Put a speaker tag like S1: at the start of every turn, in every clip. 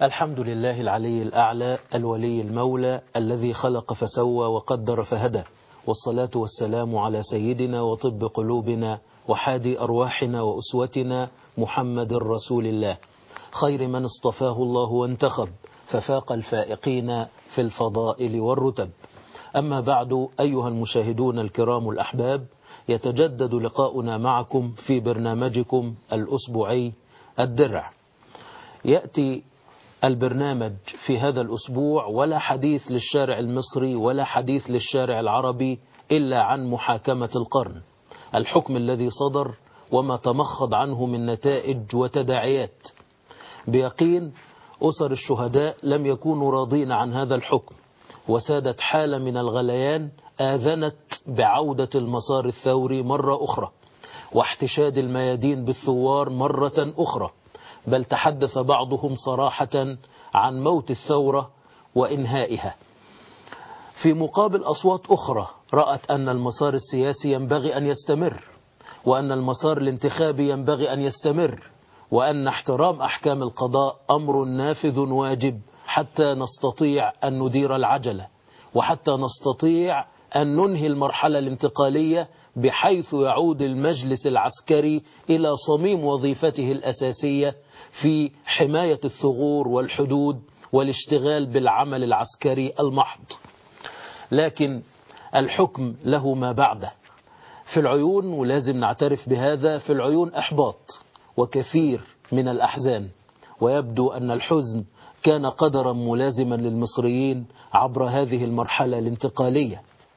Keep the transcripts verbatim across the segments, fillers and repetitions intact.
S1: الحمد لله العلي الأعلى الولي المولى الذي خلق فسوى وقدر فهدى، والصلاة والسلام على سيدنا وطب قلوبنا وحادي أرواحنا وأسوتنا محمد رسول الله، خير من اصطفاه الله وانتخب ففاق الفائقين في الفضائل والرتب. أما بعد، أيها المشاهدون الكرام الأحباب، يتجدد لقاؤنا معكم في برنامجكم الأسبوعي الدرع. يأتي البرنامج في هذا الأسبوع ولا حديث للشارع المصري ولا حديث للشارع العربي إلا عن محاكمة القرن، الحكم الذي صدر وما تمخض عنه من نتائج وتداعيات. بيقين أسر الشهداء لم يكونوا راضين عن هذا الحكم، وسادت حالة من الغليان آذنت بعودة المسار الثوري مرة أخرى واحتشاد الميادين بالثوار مرة أخرى، بل تحدث بعضهم صراحة عن موت الثورة وإنهائها، في مقابل أصوات أخرى رأت أن المسار السياسي ينبغي أن يستمر، وأن المسار الانتخابي ينبغي أن يستمر، وأن احترام أحكام القضاء أمر نافذ واجب حتى نستطيع أن ندير العجلة، وحتى نستطيع أن ننهي المرحلة الانتقالية بحيث يعود المجلس العسكري إلى صميم وظيفته الأساسية في حماية الثغور والحدود والاشتغال بالعمل العسكري المحض. لكن الحكم له ما بعده، في العيون، ولازم نعترف بهذا، في العيون إحباط وكثير من الأحزان، ويبدو أن الحزن كان قدرا ملازما للمصريين عبر هذه المرحلة الانتقالية.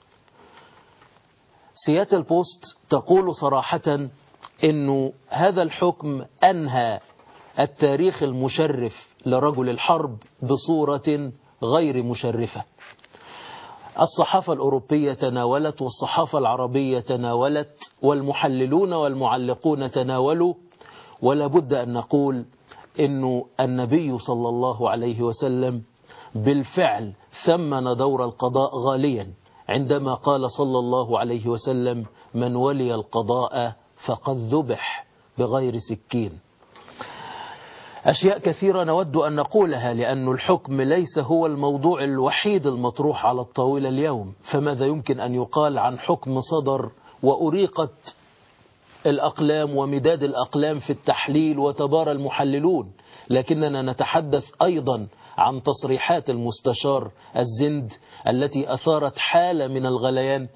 S1: سياتل بوست تقول صراحة إنه هذا الحكم أنهى التاريخ المشرف لرجل الحرب بصورة غير مشرفة. الصحافة الأوروبية تناولت، والصحافة العربية تناولت، والمحللون والمعلقون تناولوا، ولا بد أن نقول إنه النبي صلى الله عليه وسلم بالفعل ثمن دور القضاء غاليا عندما قال صلى الله عليه وسلم: من ولي القضاء فقد ذبح بغير سكين. أشياء كثيرة نود أن نقولها، لأن الحكم ليس هو الموضوع الوحيد المطروح على الطاولة اليوم، فماذا يمكن أن يقال عن حكم صدر وأريقت الأقلام ومداد الأقلام في التحليل وتبارى المحللون، لكننا نتحدث أيضا عن تصريحات المستشار الزند التي أثارت حالة من الغليان،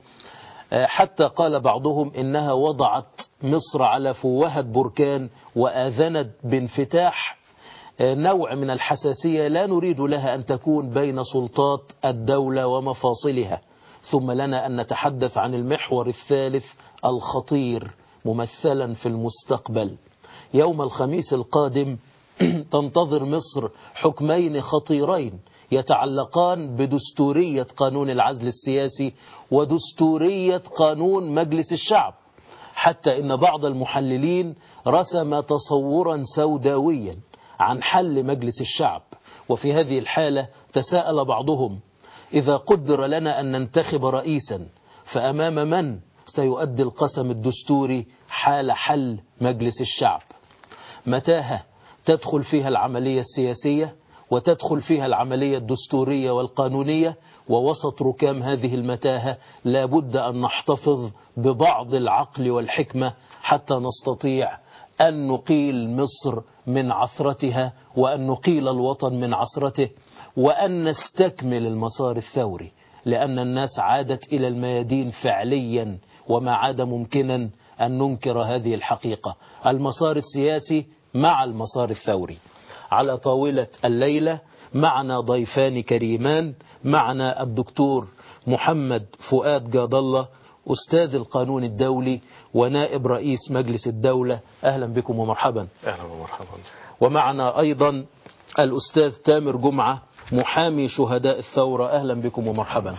S1: حتى قال بعضهم إنها وضعت مصر على فوهة بركان وآذنت بانفتاح نوع من الحساسية لا نريد لها أن تكون بين سلطات الدولة ومفاصلها. ثم لنا أن نتحدث عن المحور الثالث الخطير ممثلا في المستقبل. يوم الخميس القادم تنتظر مصر حكمين خطيرين يتعلقان بدستورية قانون العزل السياسي ودستورية قانون مجلس الشعب، حتى إن بعض المحللين رسم تصورا سوداويا عن حل مجلس الشعب. وفي هذه الحالة تساءل بعضهم: إذا قدر لنا أن ننتخب رئيسا، فأمام من سيؤدي القسم الدستوري حال حل مجلس الشعب؟ متاهة تدخل فيها العملية السياسية وتدخل فيها العملية الدستورية والقانونية، ووسط ركام هذه المتاهة لا بد أن نحتفظ ببعض العقل والحكمة حتى نستطيع أن نقيل مصر من عثرتها، وأن نقيل الوطن من عثرته، وأن نستكمل المسار الثوري، لأن الناس عادت إلى الميادين فعليا، وما عاد ممكنا أن ننكر هذه الحقيقة. المسار السياسي مع المسار الثوري. على طاولة الليلة معنا ضيفان كريمان، معنا الدكتور محمد فؤاد جاد الله، أستاذ القانون الدولي ونائب رئيس مجلس الدولة. أهلا بكم ومرحبا.
S2: أهلا ومرحبا.
S1: ومعنا أيضا الأستاذ تامر جمعة، محامي شهداء الثورة. أهلا بكم ومرحبا.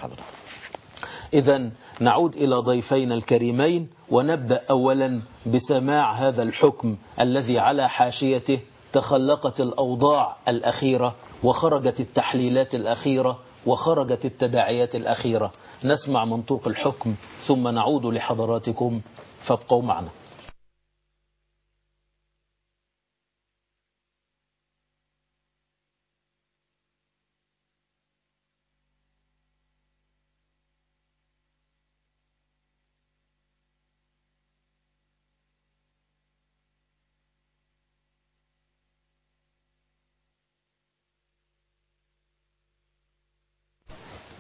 S1: إذن نعود إلى ضيفين الكريمين، ونبدأ أولا بسماع هذا الحكم الذي على حاشيته تخلقت الأوضاع الأخيرة، وخرجت التحليلات الأخيرة، وخرجت التداعيات الأخيرة. نسمع منطوق الحكم ثم نعود لحضراتكم، فابقوا معنا.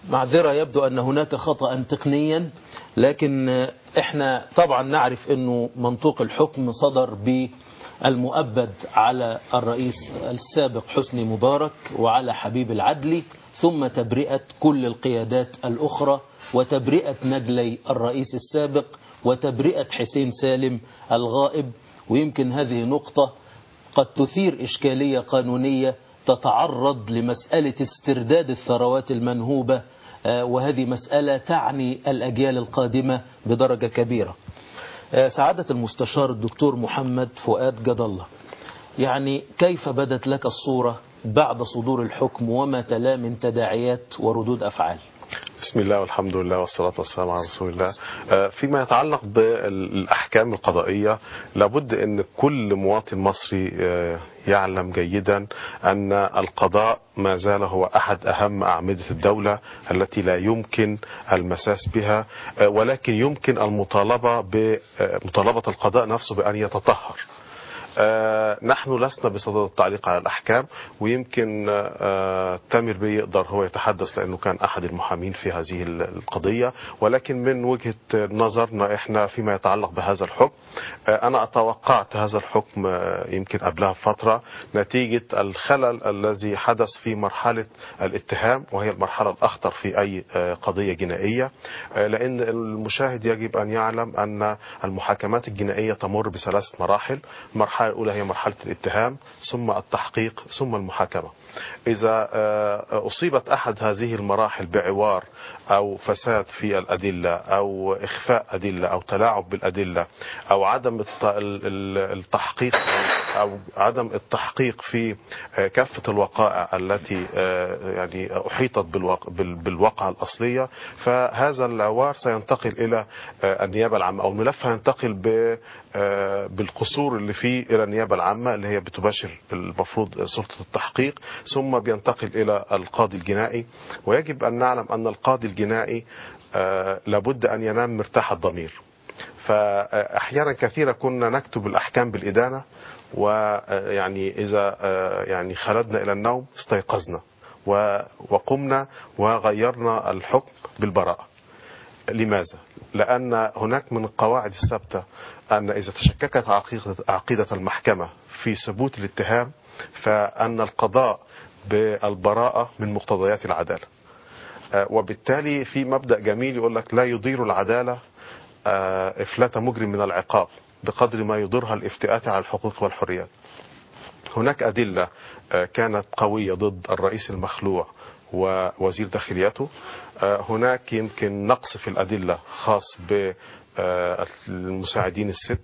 S1: معذرة، يبدو أن هناك خطأ تقنيا، لكن احنا طبعا نعرف أنه منطوق الحكم صدر بالمؤبد على الرئيس السابق حسني مبارك وعلى حبيب العدلي، ثم تبرئة كل القيادات الأخرى وتبرئة نجلي الرئيس السابق وتبرئة حسين سالم الغائب. ويمكن هذه نقطة قد تثير إشكالية قانونية تتعرض لمسألة استرداد الثروات المنهوبة، وهذه مسألة تعني الأجيال القادمة بدرجة كبيرة. سعادة المستشار الدكتور محمد فؤاد جد الله، يعني كيف بدت لك الصورة بعد صدور الحكم وما تلا من تداعيات وردود أفعال؟
S2: بسم الله والحمد لله والصلاة والسلام على رسول الله. فيما يتعلق بالأحكام القضائية، لابد أن كل مواطن مصري يعلم جيدا أن القضاء ما زال هو أحد أهم أعمدة الدولة التي لا يمكن المساس بها، ولكن يمكن المطالبة بمطالبة القضاء نفسه بأن يتطهر. آه نحن لسنا بصدد التعليق على الأحكام، ويمكن آه تامر بيه يقدر هو يتحدث لأنه كان أحد المحامين في هذه القضية، ولكن من وجهة نظرنا إحنا فيما يتعلق بهذا الحكم، آه أنا توقعت هذا الحكم آه يمكن قبلها بفترة نتيجة الخلل الذي حدث في مرحلة الاتهام، وهي المرحلة الأخطر في أي آه قضية جنائية، آه لأن المشاهد يجب أن يعلم أن المحاكمات الجنائية تمر بثلاث مراحل. المرحلة الأولى هي مرحلة الاتهام، ثم التحقيق، ثم المحاكمة. إذا أصيبت أحد هذه المراحل بعوار أو فساد في الأدلة أو إخفاء أدلة أو تلاعب بالأدلة أو عدم التحقيق أو عدم التحقيق في كافة الوقائع التي يعني أحيطت بالواقعة الأصلية، فهذا العوار سينتقل إلى النيابة العامة، أو الملف هينتقل بالقصور اللي فيه إلى النيابة العامة اللي هي بتباشر المفروض سلطة التحقيق، ثم بينتقل إلى القاضي الجنائي. ويجب أن نعلم أن القاضي الجنائي لابد أن ينام مرتاح الضمير، فأحيانا كثيرة كنا نكتب الأحكام بالإدانة، ويعني إذا يعني خلدنا إلى النوم استيقظنا وقمنا وغيرنا الحكم بالبراءة. لماذا؟ لأن هناك من القواعد الثابتة أن إذا تشككت عقيدة, عقيدة المحكمة في ثبوت الاتهام، فأن القضاء بالبراءة من مقتضيات العدالة، وبالتالي في مبدأ جميل يقول لك لا يضير العدالة إفلات مجرم من العقاب بقدر ما يضرها الافتئات على الحقوق والحريات. هناك أدلة كانت قوية ضد الرئيس المخلوع ووزير داخليته، هناك يمكن نقص في الأدلة خاص بالمساعدين الست،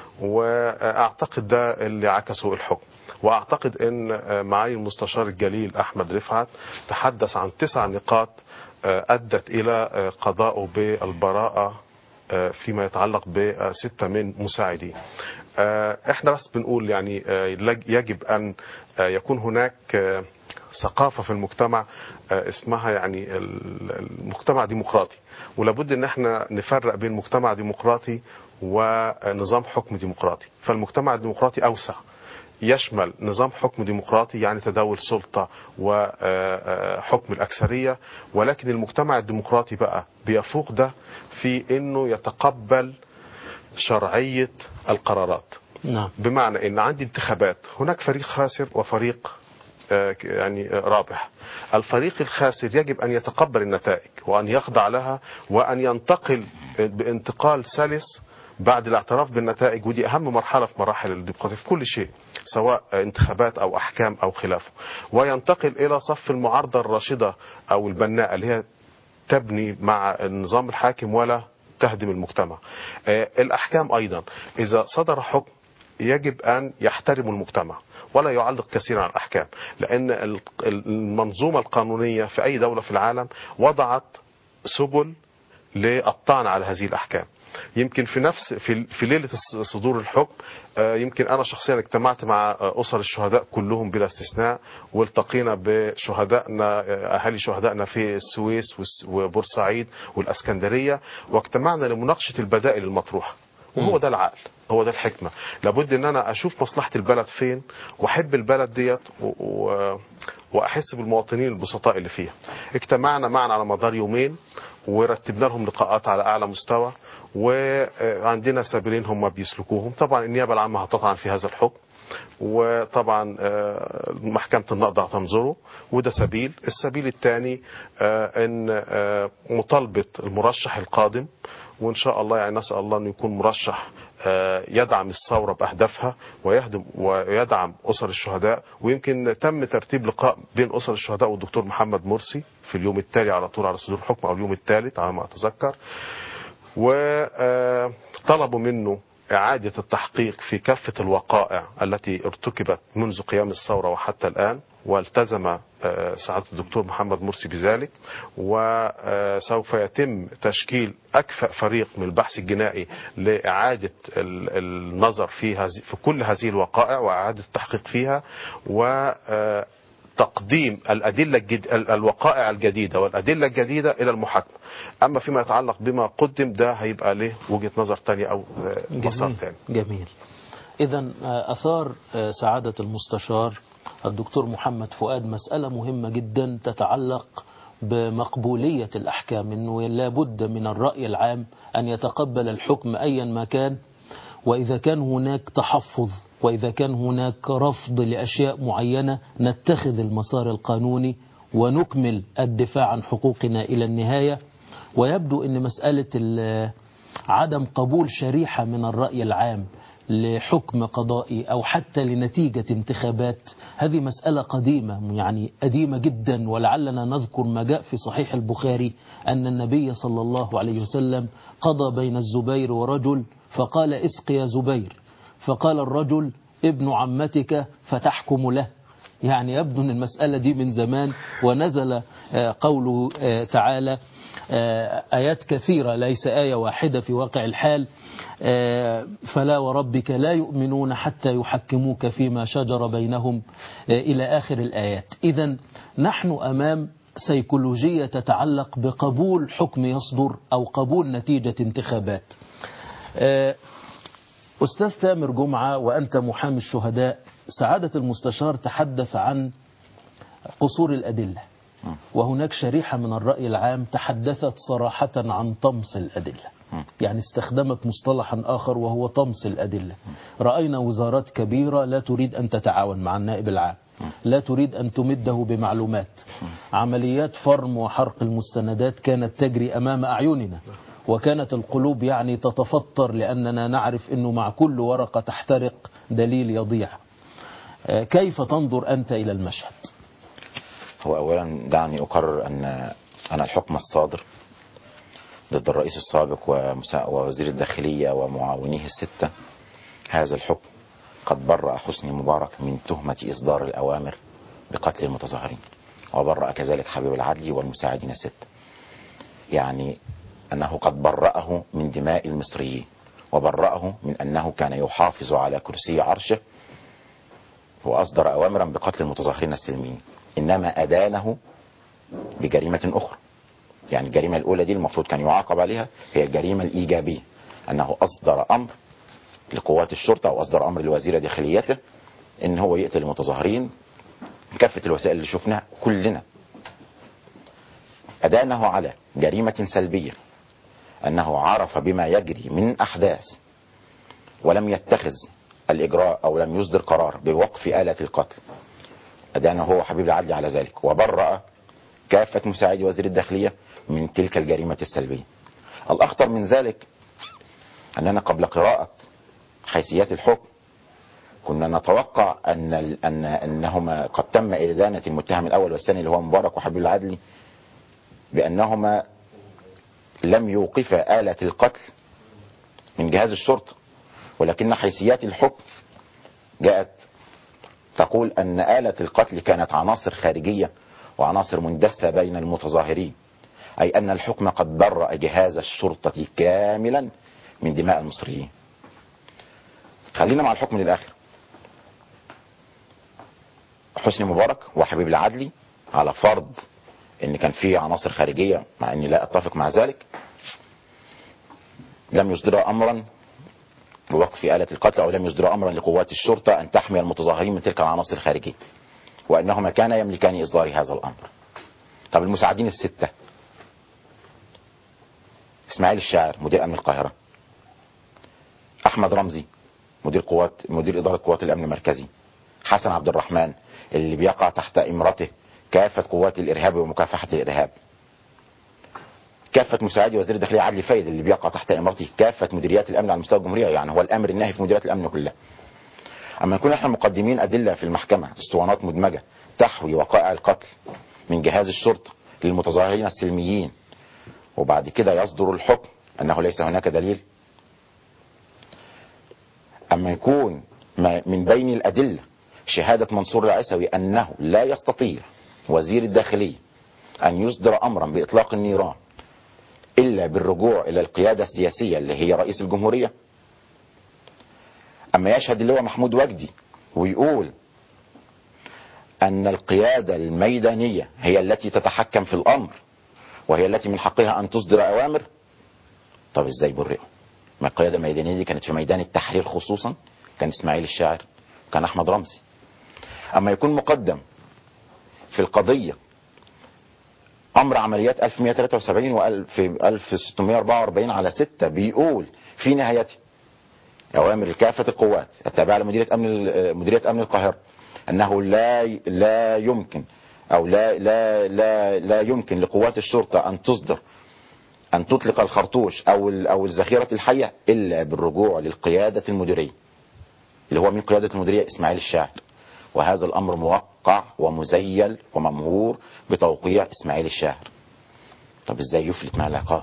S2: وأعتقد ده اللي عكسوا الحكم. وأعتقد أن معالي المستشار الجليل أحمد رفعت تحدث عن تسع نقاط أدت إلى قضائه بالبراءة فيما يتعلق بستة من مساعدين. احنا بس بنقول يعني يجب أن يكون هناك ثقافة في المجتمع اسمها يعني المجتمع ديمقراطي، ولابد ان احنا نفرق بين مجتمع ديمقراطي ونظام حكم ديمقراطي. فالمجتمع الديمقراطي اوسع، يشمل نظام حكم ديمقراطي يعني تداول سلطة وحكم الأكثرية، ولكن المجتمع الديمقراطي بقى بيفوق ده في انه يتقبل شرعية القرارات.
S1: نعم.
S2: بمعنى ان عندي انتخابات هناك فريق خاسر وفريق يعني رابح. الفريق الخاسر يجب أن يتقبل النتائج وأن يخضع لها وأن ينتقل بانتقال سلس بعد الاعتراف بالنتائج، ودي أهم مرحلة في مراحل الديمقراطية في كل شيء سواء انتخابات أو أحكام أو خلافه، وينتقل إلى صف المعارضة الراشدة أو البناءة اللي هي تبني مع النظام الحاكم ولا تهدم المجتمع. الأحكام أيضا إذا صدر حكم يجب أن يحترم المجتمع ولا يعلق كثيرا على الأحكام، لأن المنظومة القانونية في أي دولة في العالم وضعت سبل للطعن على هذه الأحكام. يمكن في نفس في في ليلة صدور الحكم يمكن أنا شخصيا اجتمعت مع أسر الشهداء كلهم بلا استثناء، والتقينا بشهدائنا أهالي شهدائنا في السويس وبورسعيد والأسكندرية، واجتمعنا لمناقشة البدائل المطروحة. وهو ده العقل، هو ده الحكمة. لابد ان انا اشوف مصلحة البلد فين واحب البلد ديت وأحس بالمواطنين البسطاء اللي فيها. اجتمعنا معنا على مدار يومين ورتبنا لهم لقاءات على أعلى مستوى، وعندنا سبيلين هم بيسلكوهم. طبعا النيابة العامة هتطعن في هذا الحكم، وطبعا محكمة النقض هتنظره، وده سبيل. السبيل الثاني ان مطالبة المرشح القادم، وان شاء الله يعني نسأل الله انه يكون مرشح يدعم الثورة بأهدافها ويهدم ويدعم أسر الشهداء. ويمكن تم ترتيب لقاء بين أسر الشهداء والدكتور محمد مرسي في اليوم التالي على طول على صدور الحكم، أو اليوم الثالث على ما أتذكر، وطلبوا منه إعادة التحقيق في كافة الوقائع التي ارتكبت منذ قيام الثورة وحتى الآن، والتزم سعادة الدكتور محمد مرسي بذلك. وسوف يتم تشكيل أكفأ فريق من البحث الجنائي لإعادة النظر في هذه في كل هذه الوقائع وإعادة التحقيق فيها، و تقديم الأدلة الجد... الوقائع الجديدة والأدلة الجديدة إلى المحاكمة. أما فيما يتعلق بما قدم ده هيبقى له وجهة نظر تانية أو مسار تاني.
S1: جميل. إذن أثار سعادة المستشار الدكتور محمد فؤاد مسألة مهمة جدا تتعلق بمقبولية الأحكام، أنه لا بد من الرأي العام أن يتقبل الحكم أيا ما كان، وإذا كان هناك تحفظ وإذا كان هناك رفض لأشياء معينة نتخذ المسار القانوني ونكمل الدفاع عن حقوقنا إلى النهاية. ويبدو أن مسألة عدم قبول شريحة من الرأي العام لحكم قضائي أو حتى لنتيجة انتخابات هذه مسألة قديمة، يعني قديمة جدا. ولعلنا نذكر ما جاء في صحيح البخاري أن النبي صلى الله عليه وسلم قضى بين الزبير ورجل فقال اسق يا زبير، فقال الرجل ابن عمتك فتحكم له. يعني يبدو أن المسألة دي من زمان، ونزل قوله تعالى آيات كثيرة ليس آية واحدة في واقع الحال، فلا وربك لا يؤمنون حتى يحكموك فيما شجر بينهم إلى آخر الآيات. إذن نحن أمام سيكولوجية تتعلق بقبول حكم يصدر أو قبول نتيجة انتخابات. أستاذ تامر جمعة وأنت محامي الشهداء، سعادة المستشار تحدث عن قصور الأدلة، وهناك شريحة من الرأي العام تحدثت صراحة عن طمس الأدلة، يعني استخدمت مصطلحا آخر وهو طمس الأدلة. رأينا وزارات كبيرة لا تريد أن تتعاون مع النائب العام، لا تريد أن تمده بمعلومات، عمليات فرم وحرق المستندات كانت تجري أمام أعيننا، وكانت القلوب يعني تتفطر لأننا نعرف أنه مع كل ورقة تحترق دليل يضيع. كيف تنظر أنت إلى المشهد؟
S3: هو أولا دعني أقرر أن أنا الحكم الصادر ضد الرئيس السابق ووزير الداخلية ومعاونيه الستة، هذا الحكم قد برأ حسني مبارك من تهمة إصدار الأوامر بقتل المتظاهرين، وبرأ كذلك حبيب العدلي والمساعدين الستة. يعني أنه قد برأه من دماء المصريين، وبرأه من أنه كان يحافظ على كرسي عرشه وأصدر أوامرا بقتل المتظاهرين السلميين، إنما أدانه بجريمة أخرى. يعني الجريمة الأولى دي المفروض كان يعاقب عليها، هي الجريمة الإيجابية، أنه أصدر أمر لقوات الشرطة أو أصدر أمر لوزير داخليته إن هو يقتل المتظاهرين. كافة الوسائل اللي شفناها كلنا أدانه على جريمة سلبية، أنه عرف بما يجري من أحداث ولم يتخذ الإجراء أو لم يصدر قرار بوقف آلة القتل. أدانه هو حبيب العدلي على ذلك، وبرأ كافة مساعدي وزير الداخلية من تلك الجريمة السلبية. الأخطر من ذلك أننا قبل قراءة حيثيات الحكم كنا نتوقع أن أن أنهما قد تم إدانة المتهم الأول والثاني اللي هو مبارك وحبيب العدلي بأنهما لم يوقفا آلة القتل من جهاز الشرطة، ولكن حيثيات الحكم جاءت تقول أن آلة القتل كانت عناصر خارجية وعناصر مندسة بين المتظاهرين، أي أن الحكم قد برأ جهاز الشرطة كاملا من دماء المصريين. خلينا مع الحكم للآخر. حسني مبارك وحبيب العدلي على فرض ان كان في عناصر خارجية، مع اني لا اتفق مع ذلك، لم يصدر امرا بوقف آلة القتل او لم يصدر امرا لقوات الشرطة ان تحمي المتظاهرين من تلك العناصر الخارجية. وأنهما كانا يملكان إصدار هذا الأمر. طب المساعدين الستة: إسماعيل الشاعر مدير أمن القاهرة، أحمد رمزي مدير قوات مدير إدارة قوات الأمن المركزي، حسن عبد الرحمن اللي بيقع تحت إمرته كافة قوات الإرهاب ومكافحة الإرهاب، كافة مساعدي وزير الداخلية عدلي فايد اللي بيقع تحت إمرته كافة مديريات الأمن على مستوى الجمهورية، يعني هو الأمر الناهي في مديريات الأمن كلها. أما نكون احنا مقدمين أدلة في المحكمة، اسطوانات مدمجة تحوي وقائع القتل من جهاز الشرطة للمتظاهرين السلميين، وبعد كده يصدر الحكم أنه ليس هناك دليل. أما يكون من بين الأدلة شهادة منصور العيسوي أنه لا يستطيع وزير الداخلية أن يصدر أمرا بإطلاق النيران إلا بالرجوع إلى القيادة السياسية اللي هي رئيس الجمهورية. أما يشهد اللواء محمود وجدي ويقول أن القيادة الميدانية هي التي تتحكم في الأمر وهي التي من حقها أن تصدر أوامر، طب إزاي برئوا؟ ما القيادة الميدانية دي كانت في ميدان التحرير خصوصا، كان إسماعيل الشاعر، كان أحمد رمزي. أما يكون مقدم في القضية أمر عمليات ألف ومئة وثلاثة وسبعين وفي ألف وستمئة وأربعة وأربعين على ستة بيقول في نهايته أوامر كافة القوات التابعة لمديرية أمن مديرية أمن القاهرة أنه لا لا يمكن أو لا لا لا لا يمكن لقوات الشرطة أن تصدر أن تطلق الخرطوش أو أو الذخيرة الحية إلا بالرجوع للقيادة المديرية اللي هو من قيادة المديرية إسماعيل الشاعر، وهذا الأمر موقع ومزيل وممهور بتوقيع إسماعيل الشاعر. طب إزاي يفلت مع العقاب؟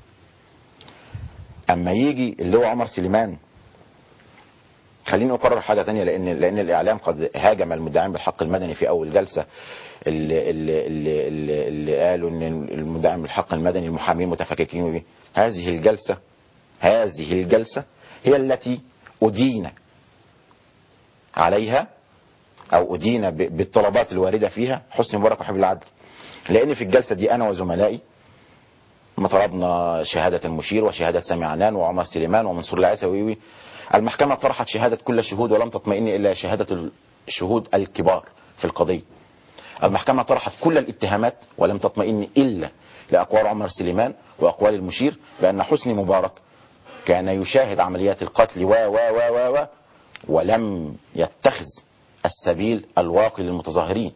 S3: أما يجي اللي هو عمر سليمان، خليني أقرر حاجة تانية، لأن لأن الإعلام قد هاجم المدعين بالحق المدني في أول جلسة اللي, اللي, اللي, اللي, اللي قالوا إن المدعين بالحق المدني المحامين متفككين به. هذه الجلسة هذه الجلسة هي التي أدين عليها أو أدين بالطلبات الواردة فيها حسني مبارك وحبيب العدل، لأن في الجلسة دي أنا وزملائي ما طلبنا شهادة المشير وشهادة سامي عنان وعمر سليمان ومنصور العيسوي. المحكمة طرحت شهادة كل الشهود ولم تطمئن إلا شهادة الشهود الكبار في القضية. المحكمة طرحت كل الاتهامات ولم تطمئن إلا لأقوال عمر سليمان وأقوال المشير بأن حسني مبارك كان يشاهد عمليات القتل و و و و و ولم يتخذ السبيل الواقي للمتظاهرين.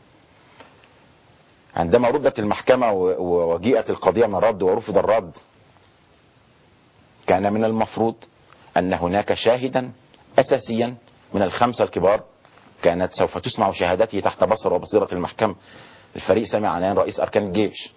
S3: عندما ردت المحكمة وجيئت القضية من الرد ورفض الرد، كان من المفروض أن هناك شاهدا أساسيا من الخمسة الكبار كانت سوف تسمع شهادته تحت بصر وبصيرة المحكمة، الفريق سامي عنان رئيس أركان الجيش.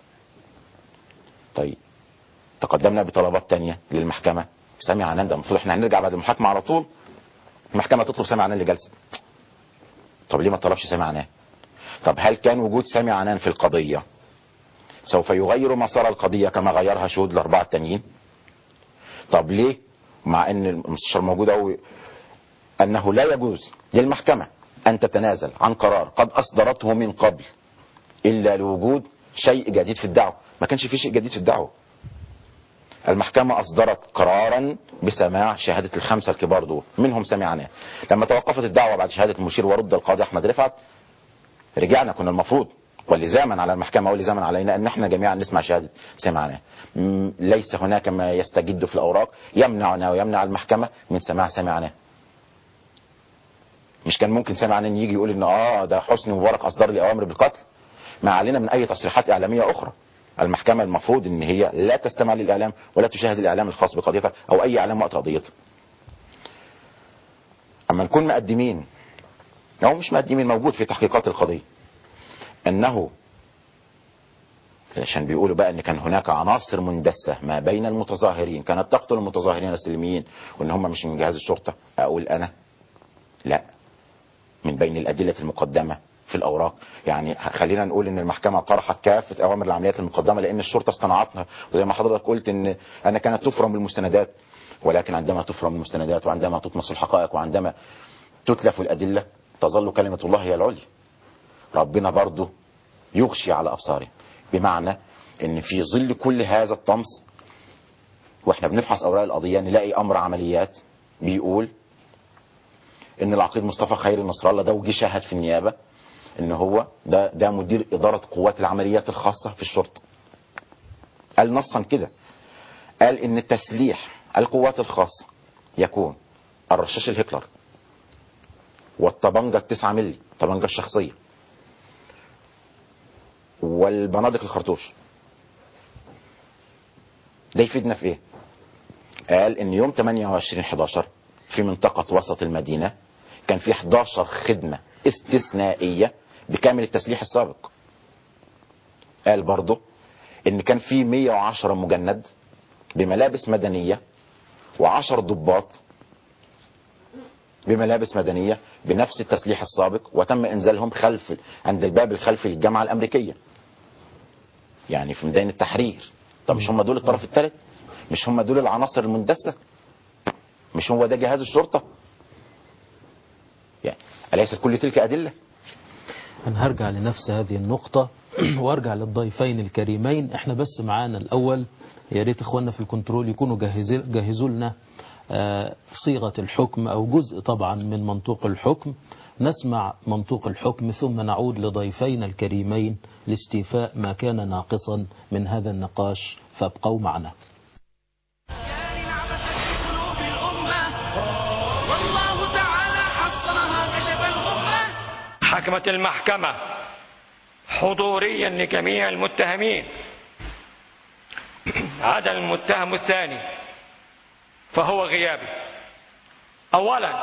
S3: طيب تقدمنا بطلبات تانية للمحكمة. سامي عنان ده المفروض احنا هنرجع بعد المحاكمة على طول المحكمة تطلب سامي عنان لجلسة. طب ليه ما طلبش سامي عنان؟ طب هل كان وجود سامي عنان في القضية سوف يغير مسار القضية كما غيرها شهود الأربعة التانيين؟ طب ليه مع ان المستشار موجود أو أنه لا يجوز للمحكمة أن تتنازل عن قرار قد أصدرته من قبل إلا لوجود شيء جديد في الدعوة؟ ما كانش في شيء جديد في الدعوة. المحكمة أصدرت قرارا بسماع شهادة الخمسة الكبار دول منهم سامي عنان. لما توقفت الدعوة بعد شهادة المشير ورد القاضي أحمد رفعت، رجعنا كنا المفروض واللزاما على المحكمة واللزاما علينا أن احنا جميعا نسمع شهادة سامي عنان. ليس هناك ما يستجد في الأوراق يمنعنا ويمنع المحكمة من سماع سامي عنان. مش كان ممكن سامي عنان يجي يقول ان اه ده حسني مبارك اصدر لي اوامر بالقتل؟ ما علينا من اي تصريحات اعلاميه اخرى. المحكمه المفروض ان هي لا تستمع للاعلام ولا تشاهد الاعلام الخاص بقضيتها او اي اعلام وقت قضيتها. اما نكون مقدمين او مش مقدمين، موجود في تحقيقات القضيه انه عشان بيقولوا بقى ان كان هناك عناصر مندسه ما بين المتظاهرين كانت تقتل المتظاهرين السلميين وان هم مش من جهاز الشرطه. اقول انا لا، من بين الأدلة المقدمة في الأوراق. يعني خلينا نقول إن المحكمة طرحت كافة أوامر العمليات المقدمة لأن الشرطة اصطنعتها، وزي ما حضرتك قلت إن أنا كانت تفرم بالمستندات، ولكن عندما تفرم المستندات وعندما تطمس الحقائق وعندما تتلف الأدلة تظل كلمة الله هي العليا. ربنا برضو يغشي على أبصارهم، بمعنى إن في ظل كل هذا الطمس وإحنا بنفحص أوراق القضية نلاقي أمر عمليات بيقول ان العقيد مصطفى خير النصر الله ده وجي شاهد في النيابه ان هو ده ده مدير اداره قوات العمليات الخاصه في الشرطه. قال نصا كده، قال ان تسليح القوات الخاصه يكون الرشاش الهتلر والطبنجه التسعة ملي، الطبنجه الشخصيه، والبنادق الخرطوش. ده يفيدنا في ايه؟ قال ان يوم ثمانية وعشرين حداشر في منطقه وسط المدينه كان في حداشر خدمه استثنائيه بكامل التسليح السابق. قال برضه ان كان في مية وعشرة مجند بملابس مدنيه وعشر ضباط بملابس مدنيه بنفس التسليح السابق، وتم انزالهم خلف عند الباب الخلفي للجامعه الامريكيه، يعني في ميدان التحرير. طب مش هم دول الطرف الثالث؟ مش هم دول العناصر المندسه؟ مش هو ده جهاز الشرطه؟ يعني اليست كل تلك ادله؟
S1: أنا هرجع لنفس هذه النقطة وارجع للضيفين الكريمين. احنا بس معانا الأول، يا ريت اخواننا في الكنترول يكونوا جهزوا لنا صيغة الحكم أو جزء طبعا من منطوق الحكم. نسمع منطوق الحكم ثم نعود لضيفين الكريمين لاستيفاء ما كان ناقصا من هذا النقاش، فابقوا معنا.
S4: حكمت المحكمة حضوريا لجميع المتهمين عدا المتهم الثاني فهو غيابي. أولا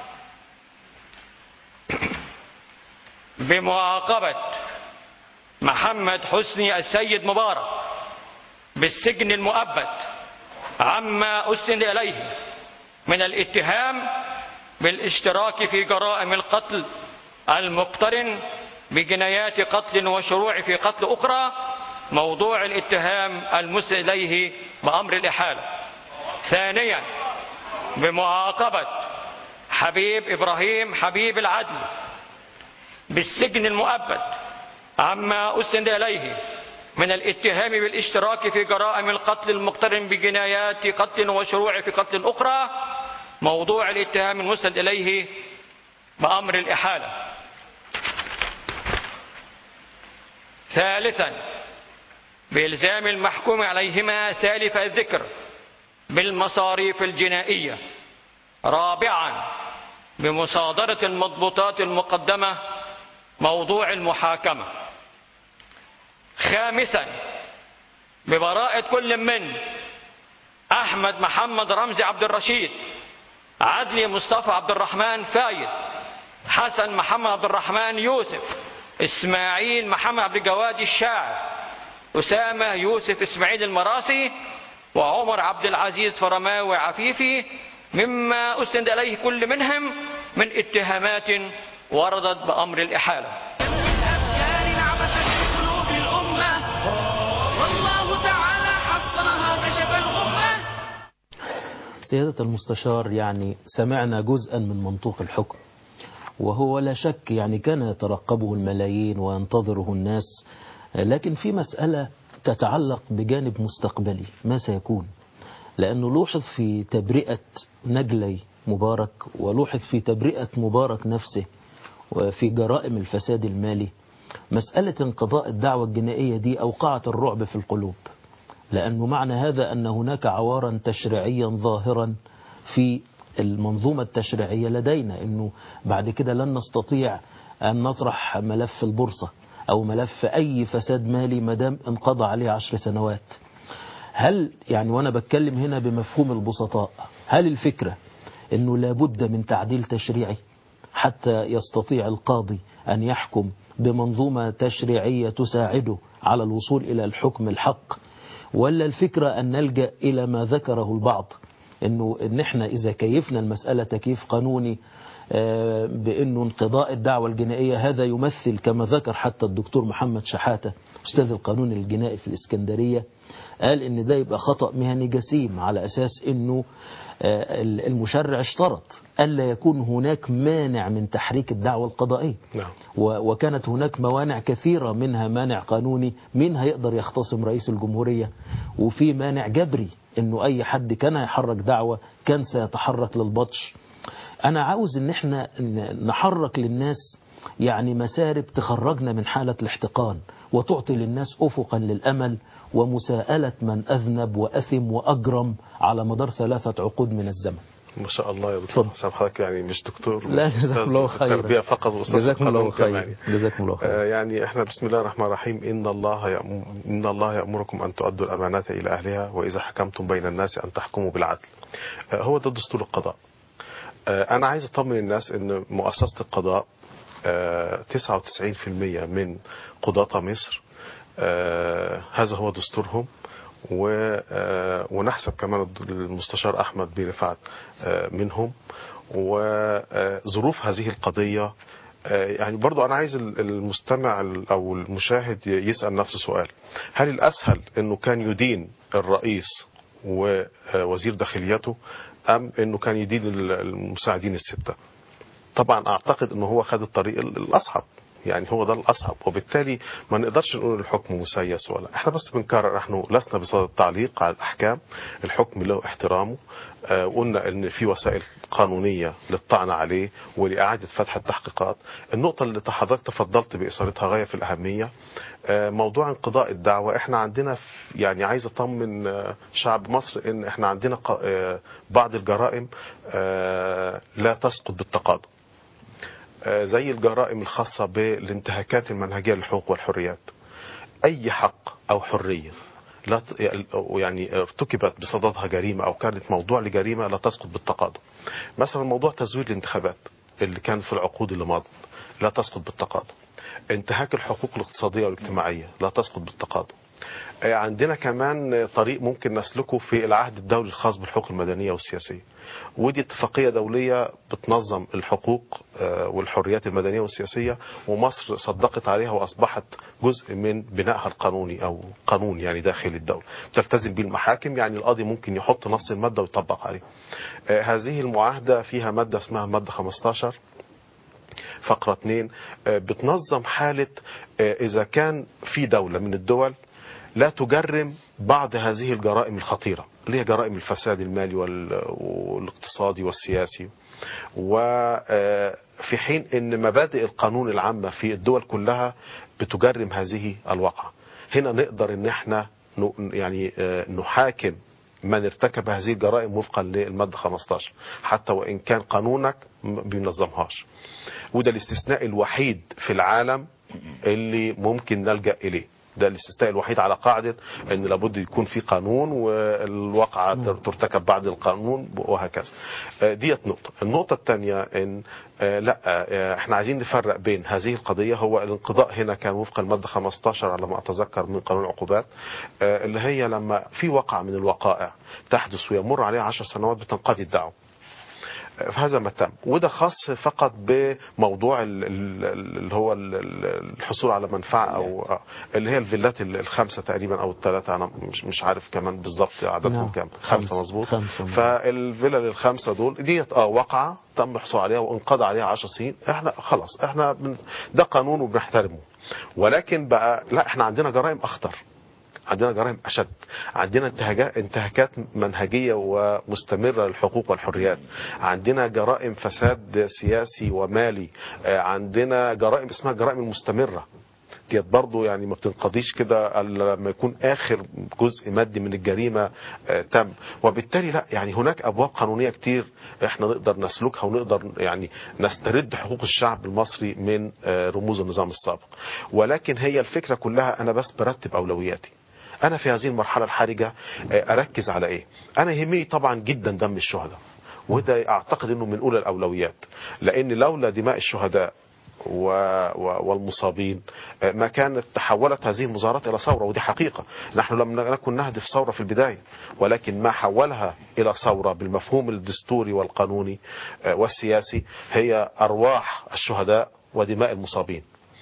S4: بمعاقبة محمد حسني السيد مبارك بالسجن المؤبد عما أسند إليه من الاتهام بالاشتراك في جرائم القتل المقترن بجنايات قتل وشروع في قتل أخرى، موضوع الاتهام المسند إليه بأمر الإحالة. ثانيا بمعاقبة حبيب إبراهيم حبيب العدل بالسجن المؤبد عما أسند إليه من الاتهام بالاشتراك في جرائم القتل المقترن بجنايات قتل وشروع في قتل أخرى، موضوع الاتهام المسند إليه بأمر الإحالة. ثالثا بإلزام المحكوم عليهما سالف الذكر بالمصاريف الجنائية. رابعا بمصادرة المضبوطات المقدمة، موضوع المحاكمة. خامسا ببراءة كل من أحمد محمد رمزي عبد الرشيد، عدلي مصطفى عبد الرحمن فايد، حسن محمد عبد الرحمن يوسف، إسماعيل محمد عبد الجواد الشاعر، أسامة يوسف إسماعيل المراسي، وعمر عبد العزيز فرماوي عفيفي، مما أسند إليه كل منهم من اتهامات وردت بأمر الإحالة.
S1: سيادة المستشار، يعني سمعنا جزءا من منطوق الحكم، وهو لا شك يعني كان يترقبه الملايين وينتظره الناس، لكن في مسألة تتعلق بجانب مستقبلي ما سيكون. لأنه لوحظ في تبرئة نجلي مبارك، ولوحظ في تبرئة مبارك نفسه، وفي جرائم الفساد المالي، مسألة انقضاء الدعوة الجنائية دي أوقعت الرعب في القلوب. لأنه معنى هذا أن هناك عوارا تشريعيا ظاهرا في المنظومة التشريعية لدينا، أنه بعد كده لن نستطيع أن نطرح ملف البورصة أو ملف أي فساد مالي مدام انقضى عليه عشر سنوات. هل يعني وأنا بتكلم هنا بمفهوم البسطاء، هل الفكرة أنه لابد من تعديل تشريعي حتى يستطيع القاضي أن يحكم بمنظومة تشريعية تساعده على الوصول إلى الحكم الحق، ولا الفكرة أن نلجأ إلى ما ذكره البعض أنه إن إحنا إذا كيفنا المسألة تكييف قانوني بأنه انقضاء الدعوة الجنائية هذا يمثل كما ذكر حتى الدكتور محمد شحاتة أستاذ القانون الجنائي في الإسكندرية، قال إن ده يبقى خطأ مهني جسيم، على أساس أنه المشرع اشترط ألا يكون هناك مانع من تحريك الدعوة القضائية.
S2: نعم.
S1: وكانت هناك موانع كثيرة، منها مانع قانوني، مين هيقدر يختصم رئيس الجمهورية، وفي مانع جبري أنه أي حد كان يحرك دعوة كان سيتحرك للبطش. أنا عاوز أن احنا نحرك للناس يعني مسارب تخرجنا من حالة الاحتقان وتعطي للناس أفقا للأمل ومساءلة من أذنب وأثم وأجرم على مدار ثلاثة عقود من الزمن.
S2: ما شاء الله يا دكتور حسام، حضرتك يعني مش دكتور،
S1: لا، جزاكم الله
S2: أستاذ التربية
S1: خيرا.
S2: فقط وأستاذ
S1: جزاكم الله
S2: القانون كمان.
S1: خيرا. جزاكم الله خيرا.
S2: آه يعني احنا بسم الله الرحمن الرحيم، إن الله يأمر إن الله يأمركم أن تؤدوا الأمانات إلى أهلها وإذا حكمتم بين الناس أن تحكموا بالعدل. آه هو ده دستور القضاء. آه أنا عايز أطمن الناس إن مؤسسة القضاء آه تسعة وتسعين بالمئة من قضاة مصر آه هذا هو دستورهم. ونحسب كمان المستشار أحمد بن رفعت منهم. وظروف هذه القضية يعني برضو أنا عايز المستمع أو المشاهد يسأل نفسه سؤال: هل الأسهل أنه كان يدين الرئيس ووزير داخليته أم أنه كان يدين المساعدين الستة؟ طبعا أعتقد أنه هو خد الطريق الأصعب، يعني هو ده الأصعب، وبالتالي ما نقدرش نقول الحكم مسيس ولا. احنا بس بنكرر، نحن لسنا بصدد التعليق على الأحكام، الحكم له احترامه. آه وقلنا ان في وسائل قانونية للطعن عليه ولإعادة فتح التحقيقات. النقطة اللي حضرتك تفضلت بإثارتها غاية في الأهمية، آه موضوع انقضاء الدعوة. احنا عندنا يعني عايز اطمن آه شعب مصر ان احنا عندنا آه بعض الجرائم آه لا تسقط بالتقاضي، زي الجرائم الخاصة بالانتهاكات المنهجية للحقوق والحريات. أي حق أو حرية لا يعني ارتكبت بصددها جريمة أو كانت موضوع لجريمة لا تسقط بالتقاضي. مثلا موضوع تزوير الانتخابات اللي كان في العقود اللي ماضت لا تسقط بالتقاضي. انتهاك الحقوق الاقتصادية والاجتماعية لا تسقط بالتقاضي. عندنا كمان طريق ممكن نسلكه في العهد الدولي الخاص بالحقوق المدنية والسياسية، ودي اتفاقية دولية بتنظم الحقوق والحريات المدنية والسياسية، ومصر صدقت عليها وأصبحت جزء من بنائها القانوني أو قانون يعني داخل الدولة تلتزم به المحاكم. يعني القاضي ممكن يحط نص المادة ويطبق عليه. هذه المعاهدة فيها مادة اسمها مادة خمستاشر فقرة اثنين بتنظم حالة إذا كان في دولة من الدول لا تجرم بعض هذه الجرائم الخطيرة اللي هي جرائم الفساد المالي والاقتصادي والسياسي، وفي حين ان مبادئ القانون العامة في الدول كلها بتجرم هذه الواقعة. هنا نقدر ان احنا يعني نحاكم من ارتكب هذه الجرائم وفقا للمادة خمستاشر حتى وان كان قانونك بينظمهاش. وده الاستثناء الوحيد في العالم اللي ممكن نلجأ اليه. ده الاستثناء الوحيد على قاعدة ان لابد يكون في قانون والواقعة ترتكب بعد القانون وهكذا. ديت نقطة. النقطة الثانية ان لا احنا عايزين نفرق بين هذه القضية. هو الانقضاء هنا كان وفق المادة خمستاشر على ما اتذكر من قانون العقوبات، اللي هي لما في وقع من الوقائع تحدث ويمر عليها عشر سنوات بتنقضي الدعوة. هذا ما تم، وده خاص فقط بموضوع اللي هو الحصول على منفعة او اللي هي الفيلات الخمسة تقريبا او الثلاثة، انا مش مش عارف كمان بالظبط عددهم كام. خمسة مظبوط. فالفيلا الخمسة دول ديت اه وقعة تم الحصول عليها وانقضى عليها عشر سنين. احنا خلاص احنا بن ده قانون وبنحترمه. ولكن بقى لا، احنا عندنا جرائم اخطر، عندنا جرائم أشد، عندنا انتهاكات منهجية ومستمرة للحقوق والحريات، عندنا جرائم فساد سياسي ومالي، عندنا جرائم اسمها جرائم المستمرة ديت برضو يعني ما بتنقضيش كده الا لما يكون آخر جزء مادي من الجريمة تم. وبالتالي لا، يعني هناك أبواب قانونية كتير احنا نقدر نسلكها ونقدر يعني نسترد حقوق الشعب المصري من رموز النظام السابق. ولكن هي الفكرة كلها أنا بس برتب أولوياتي. أنا في هذه المرحلة الحرجة أركز على إيه؟ أنا يهمني طبعا جدا دم الشهداء، وده أعتقد أنه من أولى الأولويات، لأن لولا دماء الشهداء والمصابين ما كانت تحولت هذه المظاهرات إلى ثورة. ودي حقيقة، نحن لم نكن نهدف ثورة في البداية، ولكن ما حولها إلى ثورة بالمفهوم الدستوري والقانوني والسياسي هي أرواح الشهداء ودماء المصابين.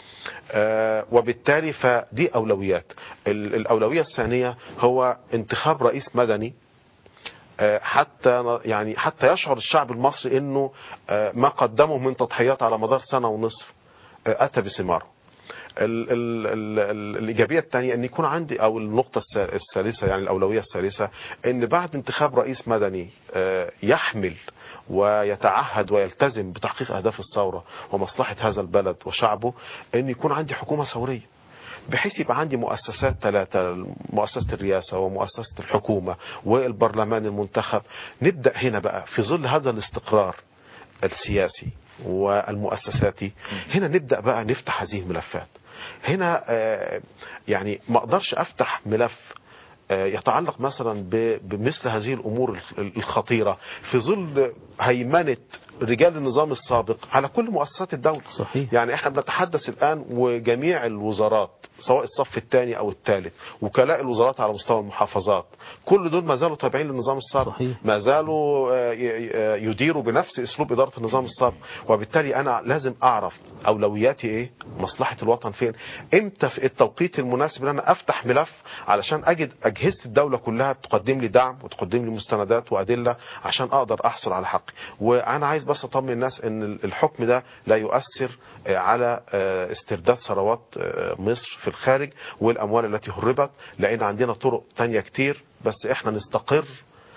S2: آه وبالتالي فدي أولويات. الأولوية الثانية هو انتخاب رئيس مدني آه حتى يعني حتى يشعر الشعب المصري انه آه ما قدمه من تضحيات على مدار سنة ونصف آه أتى بثماره. ال ال ال ال الإيجابية الثانية أن يكون عندي، أو النقطة الثالثة يعني الأولوية الثالثة، أن بعد انتخاب رئيس مدني يحمل ويتعهد ويلتزم بتحقيق أهداف الثورة ومصلحة هذا البلد وشعبه، أن يكون عندي حكومة ثورية، بحيث يبقى عندي مؤسسات ثلاثة، مؤسسة الرئاسة ومؤسسة الحكومة والبرلمان المنتخب. نبدأ هنا بقى في ظل هذا الاستقرار السياسي والمؤسساتي، هنا نبدأ بقى نفتح هذه الملفات. هنا يعني ما اقدرش افتح ملف يتعلق مثلا بمثل هذه الامور الخطيرة في ظل هيمنة رجال النظام السابق على كل مؤسسات الدولة.
S1: صحيح.
S2: يعني احنا بنتحدث الان وجميع الوزارات سواء الصف الثاني او الثالث، وكلاء الوزارات على مستوى المحافظات، كل دول ما زالوا تابعين للنظام السابق.
S1: صحيح.
S2: ما زالوا يديروا بنفس اسلوب اداره النظام السابق. وبالتالي انا لازم اعرف اولوياتي ايه، مصلحه الوطن فين، امتى في التوقيت المناسب ان انا افتح ملف علشان اجد اجهزه الدوله كلها تقدم لي دعم وتقدم لي مستندات وادله عشان اقدر احصل على حقي. وانا عايز بس اطمن الناس ان الحكم ده لا يؤثر على استرداد ثروات مصر في الخارج والاموال التي هربت، لان عندنا طرق تانية كتير، بس احنا نستقر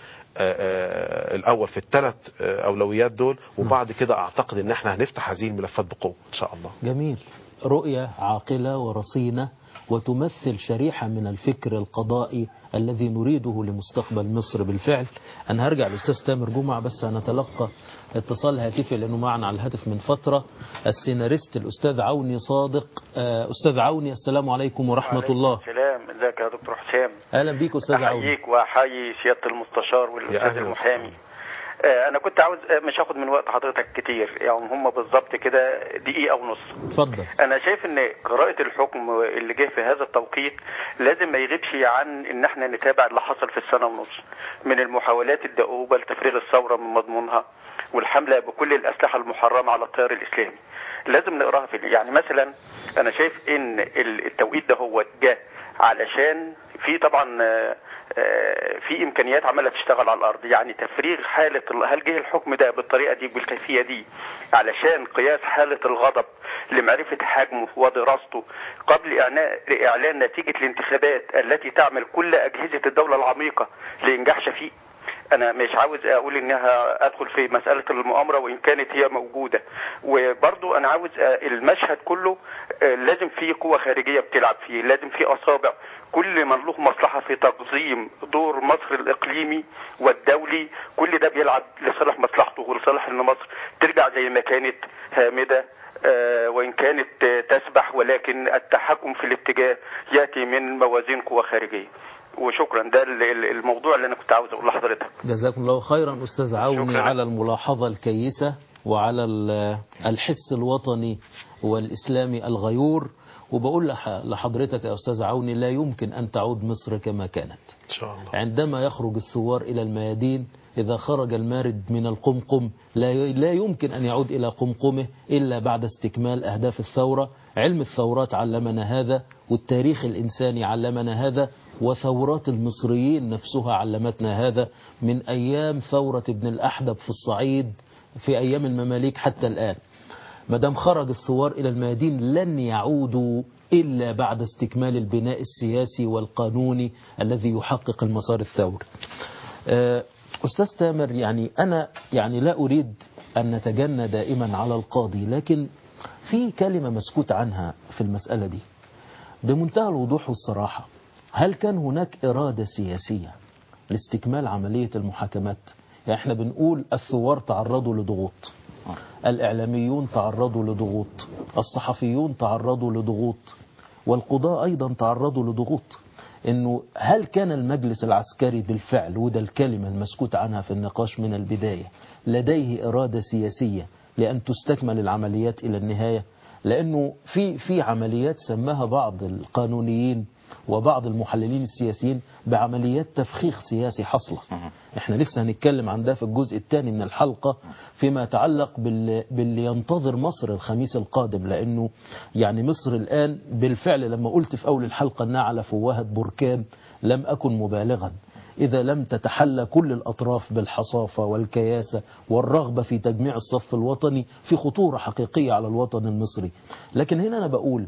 S2: الاول في الثلاث اولويات دول، وبعد كده اعتقد ان احنا هنفتح هذه الملفات بقوه ان شاء الله.
S1: جميل. رؤية عاقلة ورصينة وتمثل شريحة من الفكر القضائي الذي نريده لمستقبل مصر بالفعل. أنا هرجع للأستاذ تامر جمعة، بس هنتلقى اتصال هاتفي لأنه معنا على الهاتف من فترة السيناريست الأستاذ عوني صادق. أستاذ عوني، السلام عليكم ورحمة الله.
S5: السلام. ازيك يا دكتور حسام؟
S1: أهلا بيك أستاذ عوني.
S5: أحييك وأحيي سيادة المستشار والأستاذ المحامي. انا كنت عاوز مش هاخد من وقت حضرتك كتير، يعني هم بالظبط كده دقيقه ونص.
S1: اتفضل.
S5: انا شايف ان قراءه الحكم اللي جه في هذا التوقيت لازم ما يغيبش عن ان احنا نتابع اللي حصل في السنه ونص من المحاولات الدؤوبه لتفريغ الثوره من مضمونها والحمله بكل الاسلحه المحرمه على التيار الاسلامي. لازم نقراها في يعني مثلا انا شايف ان التوقيت ده هو جه علشان في طبعا في امكانيات عماله تشتغل على الارض، يعني تفريغ حاله. هل جه الحكم ده بالطريقه دي بالكيفيه دي علشان قياس حاله الغضب لمعرفه حجمه ودراسته قبل اعلان نتيجه الانتخابات التي تعمل كل اجهزه الدوله العميقه لانجاح شفيق؟ انا مش عاوز اقول انها ادخل في مساله المؤامره وان كانت هي موجوده، وبرضو انا عاوز المشهد كله لازم فيه قوه خارجيه بتلعب فيه، لازم فيه اصابع كل من له مصلحه في تقزيم دور مصر الاقليمي والدولي، كل ده بيلعب لصالح مصلحته ولصالح ان مصر ترجع زي ما كانت هامده وإن كانت تسبح، ولكن التحكم في الاتجاه يأتي من موازين قوى خارجية. وشكرا، ده الموضوع اللي أنا كنت عاوز أقول لحضرتك.
S1: جزاكم الله خيرا أستاذ عوني شكرا على الملاحظة الكيسة وعلى الحس الوطني والإسلامي الغيور. وبقول لحضرتك يا أستاذ عوني لا يمكن أن تعود مصر كما كانت
S2: إن شاء الله.
S1: عندما يخرج الثوار إلى الميادين، إذا خرج المارد من القمقم لا يمكن أن يعود إلى قمقمه إلا بعد استكمال أهداف الثورة. علم الثورات علمنا هذا، والتاريخ الإنساني علمنا هذا، وثورات المصريين نفسها علمتنا هذا من أيام ثورة ابن الأحدب في الصعيد في أيام المماليك حتى الآن. مدام خرج الثوار إلى الميادين لن يعودوا إلا بعد استكمال البناء السياسي والقانوني الذي يحقق المسار الثوري. أستاذ تامر، يعني أنا يعني لا أريد أن نتجنى دائما على القاضي، لكن في كلمة مسكوت عنها في المسألة دي بمنتهى الوضوح والصراحة. هل كان هناك إرادة سياسية لاستكمال عملية المحاكمات؟ يعني احنا بنقول الثوار تعرضوا لضغوط، الإعلاميون تعرضوا لضغوط، الصحفيون تعرضوا لضغوط، والقضاء أيضا تعرضوا لضغوط. إنه هل كان المجلس العسكري بالفعل، وده الكلمة المسكوت عنها في النقاش من البداية، لديه إرادة سياسية لأن تستكمل العمليات إلى النهاية؟ لأنه في في عمليات سماها بعض القانونيين وبعض المحللين السياسيين بعمليات تفخيخ سياسي حصلة. احنا لسه هنتكلم عن ده في الجزء الثاني من الحلقة فيما يتعلق باللي ينتظر مصر الخميس القادم. لأنه يعني مصر الآن بالفعل لما قلت في أول الحلقة أنها على فوهة بركان لم أكن مبالغا. إذا لم تتحلى كل الأطراف بالحصافة والكياسة والرغبة في تجميع الصف الوطني في خطورة حقيقية على الوطن المصري. لكن هنا أنا بقول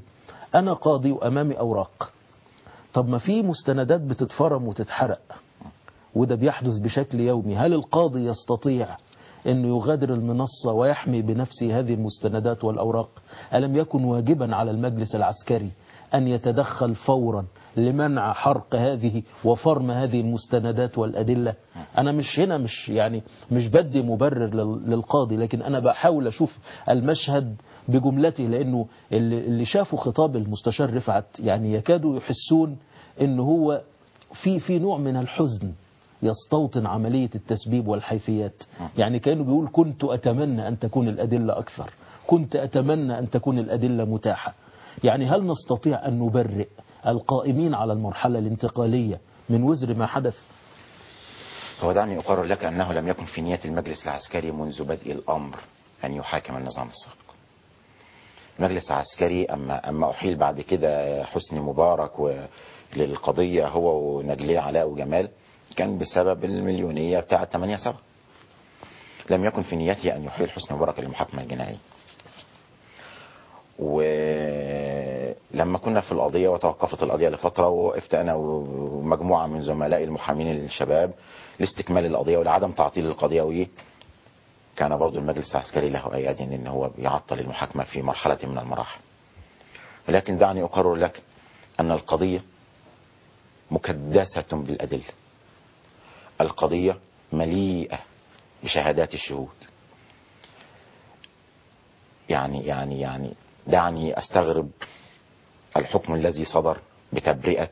S1: أنا قاضي وأمامي أوراق، طب ما في مستندات بتتفرم وتتحرق وده بيحدث بشكل يومي، هل القاضي يستطيع أنه يغادر المنصة ويحمي بنفسه هذه المستندات والأوراق؟ ألم يكن واجبا على المجلس العسكري أن يتدخل فورا لمنع حرق هذه وفرم هذه المستندات والأدلة؟ أنا مش هنا مش يعني مش بدي مبرر للقاضي، لكن أنا بحاول أشوف المشهد بجملته، لأنه اللي شافوا خطاب المستشار رفعت يعني يكادوا يحسون أنه هو في في نوع من الحزن يستوطن عملية التسبيب والحيثيات، يعني كانوا بيقول كنت أتمنى أن تكون الأدلة أكثر، كنت أتمنى أن تكون الأدلة متاحة. يعني هل نستطيع أن نبرئ القائمين على المرحلة الانتقالية من وزر ما حدث؟
S3: هو دعني أقرر لك أنه لم يكن في نية المجلس العسكري منذ بدء الأمر أن يحاكم النظام السابق. المجلس العسكري أما, أما أحيل بعد كده حسني مبارك للقضية هو ونجليه علاء وجمال كان بسبب المليونية بتاعة ثمانية سبعة. لم يكن في نيته أن يحيل حسني مبارك للمحاكمة الجنائية. ولما كنا في القضية وتوقفت القضية لفترة ووقفت أنا ومجموعة من زملائي المحامين الشباب لاستكمال القضية ولعدم تعطيل القضية، كان برضو المجلس العسكري له أيادي أن هو يعطل المحاكمة في مرحلة من المراحل. ولكن دعني أقرر لك أن القضية مكدسة بالأدلة، القضية مليئة بشهادات الشهود. يعني يعني يعني دعني أستغرب الحكم الذي صدر بتبرئة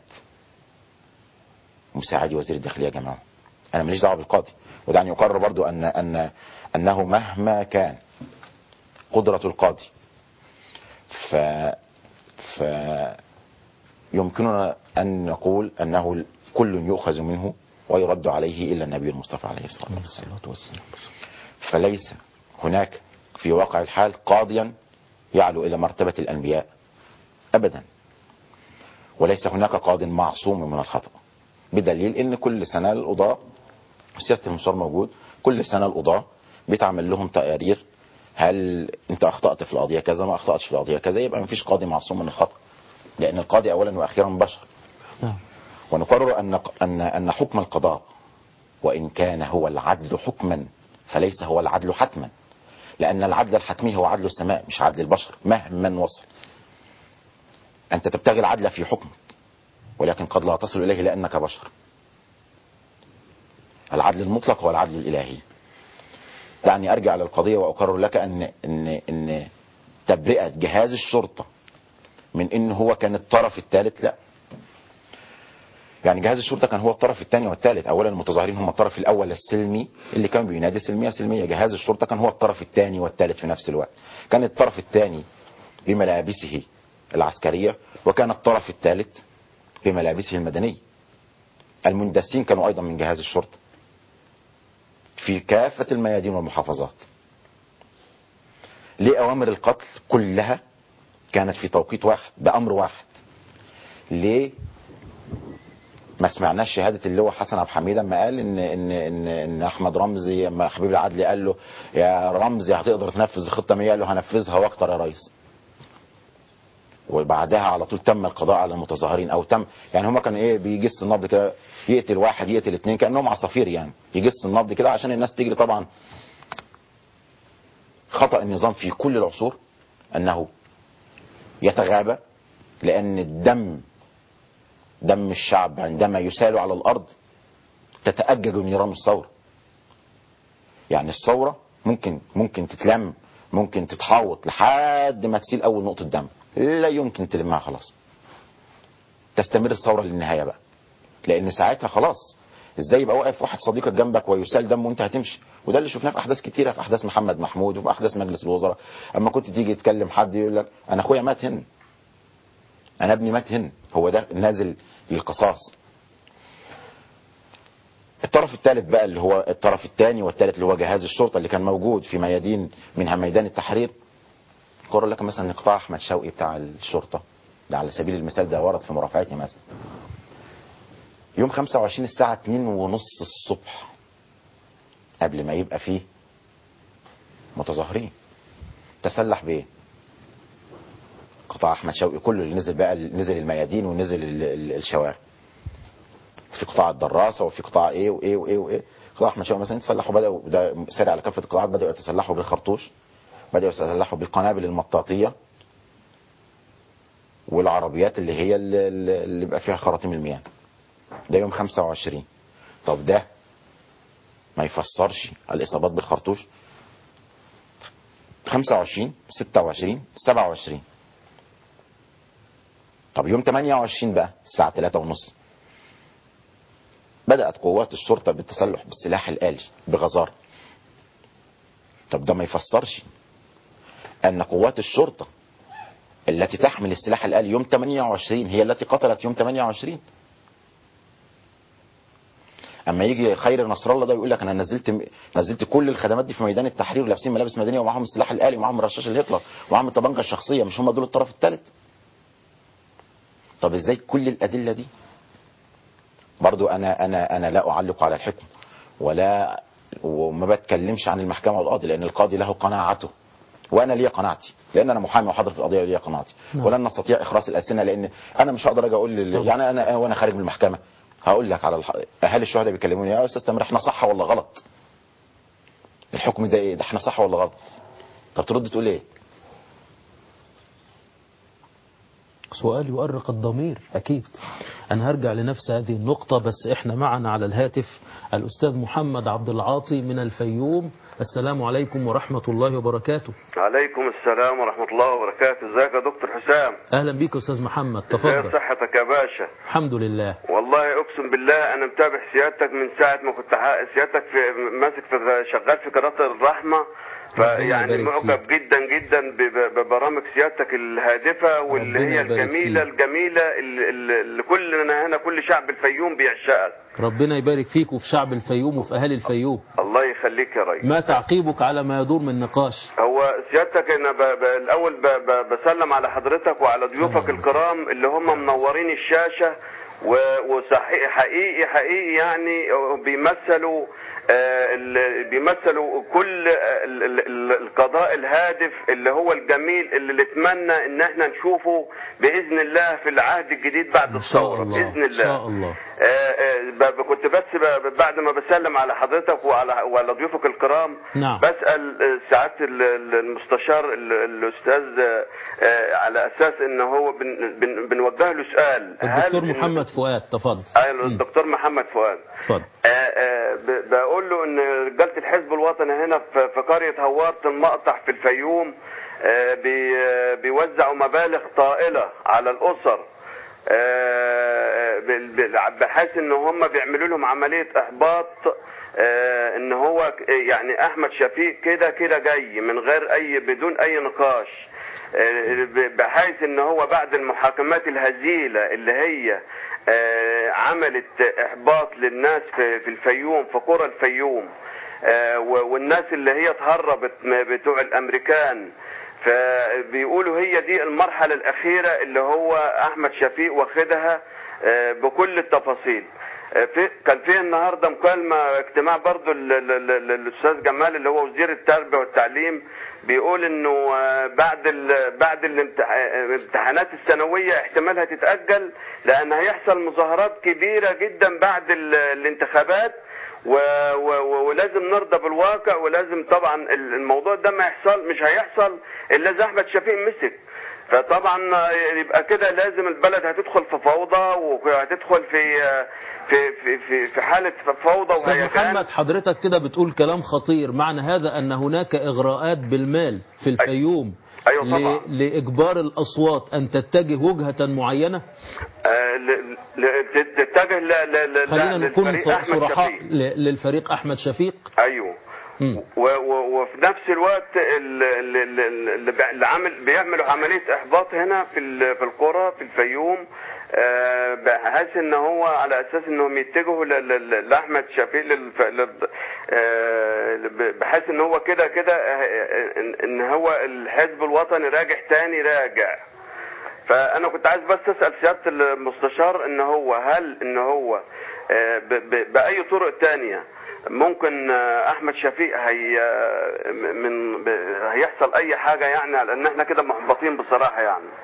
S3: مساعد وزير الداخلية جماعة. أنا ماليش دعوة بالقاضي، ودعني أقرر برضو أن أن أنه مهما كان قدرة القاضي ف ف يمكننا أن نقول أنه كل يؤخذ منه ويرد عليه إلا النبي المصطفى عليه الصلاة والسلام. فليس هناك في واقع الحال قاضيا يعلو إلى مرتبة الأنبياء أبدا، وليس هناك قاض معصوم من الخطأ، بدليل أن كل سنة القضاة سياسة المستشار موجود، كل سنة القضاة بيتعمل لهم تقارير، هل أنت أخطأت في القضية كذا ما أخطأتش في القضية كذا، يبقى مفيش قاضي معصوم من الخطأ، لأن القاضي أولا وأخيرا بشر. ونقرر أن أن أن حكم القضاء وإن كان هو العدل حكما فليس هو العدل حتما، لأن العدل الحتمي هو عدل السماء مش عدل البشر مهما وصل. أنت تبتغي العدل في حكم ولكن قد لا تصل إليه لأنك بشر. العدل المطلق هو العدل الإلهي. دعني أرجع للقضية وأقرر لك أن إن إن تبرئة جهاز الشرطة من إن هو كان الطرف الثالث، لا، يعني جهاز الشرطة كان هو الطرف الثاني والثالث. أولا المتظاهرين هم الطرف الأول السلمي اللي كان بينادي سلمية سلمية، جهاز الشرطة كان هو الطرف الثاني والثالث في نفس الوقت. كان الطرف الثاني بملابسه العسكرية وكان الطرف الثالث بملابسه المدنية. المندسين كانوا أيضا من جهاز الشرطة في كافة الميادين والمحافظات. لأوامر القتل كلها كانت في توقيت واحد بأمر واحد. ليه ما سمعناش شهادة اللواء حسن عبد الحميد لما قال إن إن إن إن أحمد رمزي لما حبيب العدلي قال له يا رمزي هتقدر تنفذ الخطة مية، قال له هنفذها واكتر يا ريس. وبعدها على طول تم القضاء على المتظاهرين، او تم يعني هم كانوا ايه بيجس النبض كده، يقتل واحد يقتل اثنين كانهم عصافير، يعني يجس النبض كده عشان الناس تجري. طبعا خطأ النظام في كل العصور انه يتغابى، لان الدم دم الشعب عندما يسال على الارض تتأجج نيران الثورة. يعني الثورة ممكن ممكن تتلم، ممكن تتحوط لحد ما تسيل اول نقطة دم، لا يمكن تلمها خلاص. تستمر الثورة للنهاية بقى، لان ساعتها خلاص ازاي يبقى واقف واحد صديقك جنبك ويسال دم وانت هتمشي. وده اللي شفناه في احداث كتيرة، في احداث محمد محمود وفي احداث مجلس الوزراء. اما كنت تيجي تكلم حد يقول لك انا اخويا مات هنا، انا ابني مات هنا، هو ده نازل للقصاص. الطرف الثالث بقى اللي هو الطرف الثاني والثالث اللي هو جهاز الشرطة اللي كان موجود في ميادين منها ميدان التحرير. قرر لك مثلا قطاع احمد شوقي بتاع الشرطة ده على سبيل المثال، ده ورد في مرافعتي مثلا يوم خمسة وعشرين الساعة اتنين ونص الصبح قبل ما يبقى فيه متظاهرين، تسلح بايه؟ قطاع احمد شوقي كله اللي نزل بقى، نزل الميادين ونزل ال- ال- الشوارع، في قطاع الدراسه وفي قطاع ايه وايه وايه وايه. قطاع احمد شوقي مثلا تسلحوا، بداوا ده سارع على كافه القطاعات، بداوا يتسلحوا بالخرطوش، بداوا يتسلحوا بالقنابل المطاطيه والعربيات اللي هي اللي, اللي بيبقى فيها خراطيم المياه. ده يوم خمسة وعشرين. طب ده ما يفسرش الاصابات بالخرطوش؟ خمسة وعشرين ستة وعشرين سبعة وعشرين. طب يوم ثمانية وعشرين بقى الساعة ثلاثة ونص بدأت قوات الشرطة بالتسلح بالسلاح الآلي بغزارة. طب ده ما يفسرش أن قوات الشرطة التي تحمل السلاح الآلي يوم ثمانية وعشرين هي التي قتلت يوم ثمانية وعشرين. اما يجي خير نصر الله ده يقول لك انا نزلت نزلت كل الخدمات دي في ميدان التحرير لابسين ملابس مدنيه ومعاهم السلاح الآلي ومعاهم رشاش الهتلر ومعاهم الطبنجه الشخصيه، مش هم دول الطرف الثالث؟ طب ازاي كل الادله دي؟ برضو انا انا انا لا اعلق على الحكم ولا وما بتكلمش عن المحكمه والقاضي، لان القاضي له قناعته وانا ليا قناعتي، لان انا محامي وحاضر في القضيه وليا قناعتي.
S1: نعم.
S3: ولن نستطيع اخراس الالسنه، لان انا مش هقدر اجي اقول لل... يعني انا وانا خارج من المحكمه هقول لك على الح... اهالي الشهداء بيكلموني يا استاذ تامر احنا صح ولا غلط؟ الحكم ده ايه؟ ده احنا صح ولا غلط؟ طب ترد تقول ايه؟
S1: سؤال يؤرق الضمير أكيد. أنا هرجع لنفس هذه النقطة، بس إحنا معنا على الهاتف الأستاذ محمد عبد العاطي من الفيوم. السلام عليكم ورحمة الله وبركاته.
S6: عليكم السلام ورحمة الله وبركاته. ازيك يا دكتور حسام؟
S1: أهلا بيك أستاذ محمد،
S6: ازي
S1: تفضل.
S6: صحتك يا باشا؟
S1: الحمد لله.
S6: والله اقسم بالله انا متابع سيادتك من ساعة ما كنت ح- سيادتك في ماسك في شغال في قناة الرحمة، فيعني
S1: يبارك
S6: معجب
S1: فيك.
S6: جدا جدا ب- ببرامج سيادتك الهادفة واللي
S1: ربنا
S6: هي
S1: يبارك
S6: الجميلة
S1: فيك.
S6: الجميلة اللي, اللي اللي كلنا هنا كل شعب الفيوم بيعشقها.
S1: ربنا يبارك فيك وفي شعب الفيوم وفي أهل الفيوم.
S6: الله يخليك يا ريس.
S1: ما تعقيبك على ما يدور من نقاش؟
S6: هو سيادتك انا ب... ب... الاول ب... ب... بسلم على حضرتك وعلى ضيوفك
S1: سلام.
S6: الكرام اللي هم منورين الشاشه و... وصحيح حقيقي حقيقي يعني بيمثلوا آه ال... بيمثلوا كل ال... ال... ال... القضاء الهادف اللي هو الجميل اللي نتمنى ان احنا نشوفه باذن الله في العهد الجديد بعد
S1: إن شاء
S6: الثوره
S1: الله.
S6: باذن الله.
S1: إن شاء الله.
S6: آه آه ب... كنت بس ب... بعد ما بسلم على حضرتك وعلى وعلى ضيوفك الكرام
S1: نعم.
S6: بسأل سعادة المستشار الأستاذ آه، على أساس إن هو بن بن بنوجه له سؤال.
S1: الدكتور
S6: هل
S1: محمد فؤاد، تفضل.
S6: أيوة الدكتور محمد فؤاد.
S1: تفضل.
S6: آه، آه، ب- بقول له إن رجالة الحزب الوطني هنا في في قرية هوارة المقطع في الفيوم آه، بي- آه، بيوزعوا مبالغ طائلة على الأسر آه، ب- ب- بحيث ان هم بيعملوا لهم عمليه احباط آه، ان هو ك- يعني احمد شفيق كده كده جاي من غير اي بدون اي نقاش آه، ب- بحيث ان هو بعد المحاكمات الهزيله اللي هي آه، عملت احباط للناس في في الفيوم في قرى الفيوم آه، و- والناس اللي هي اتهربت م- بتوع الامريكان، فبيقولوا هي دي المرحلة الأخيرة اللي هو أحمد شفيق واخدها آه، بكل التفاصيل. آه، في كان في النهارده مكالمة اجتماع برضو ال- ال- ال- الأستاذ جمال اللي هو وزير التربية والتعليم بيقول إنه آه، بعد ال بعد الامتح- الامتحانات الثانوية احتمالها تتأجل لأن هيحصل مظاهرات كبيرة جدا بعد ال- الانتخابات و... و... ولازم نرضى بالواقع، ولازم طبعا الموضوع ده ما يحصل مش هيحصل الا اذا احمد شفيق مسك. فطبعا يبقى كده لازم البلد هتدخل في فوضى وهتدخل في في في في, في حاله فوضى
S1: أستاذ
S6: وهيجان.
S1: محمد حضرتك كده بتقول كلام خطير، معنى هذا أن هناك إغراءات بالمال في الفيوم
S6: أيوة طبعا.
S1: ل... لإجبار الأصوات أن تتجه وجهة معينة.
S6: آه، ل- ل- تتجه ل- ل- ل-
S1: خلينا نكون
S6: للفريق أحمد
S1: صرحاء
S6: شفيق.
S1: ل... للفريق أحمد شفيق.
S6: ايوه.
S1: مم.
S6: و- و- وفي نفس الوقت ال- ال- ال- اللي بي- اللي عامل بيعملوا عمليه احباط هنا في ال- في القرى في الفيوم آه، بحيث ان هو على اساس انهم يتجهوا ل- ل- لاحمد شفيق للف- لل- آه، بحيث ان هو كده كده آه، إن- ان هو الحزب الوطني راجع تاني راجع. فانا كنت عايز بس اسال سياده المستشار ان هو هل ان هو آه، ب- ب- باي طرق تانية ممكن آه، احمد شفيق هي آه، من ب- هيحصل اي حاجه يعني، لان احنا كده محبطين بصراحه يعني.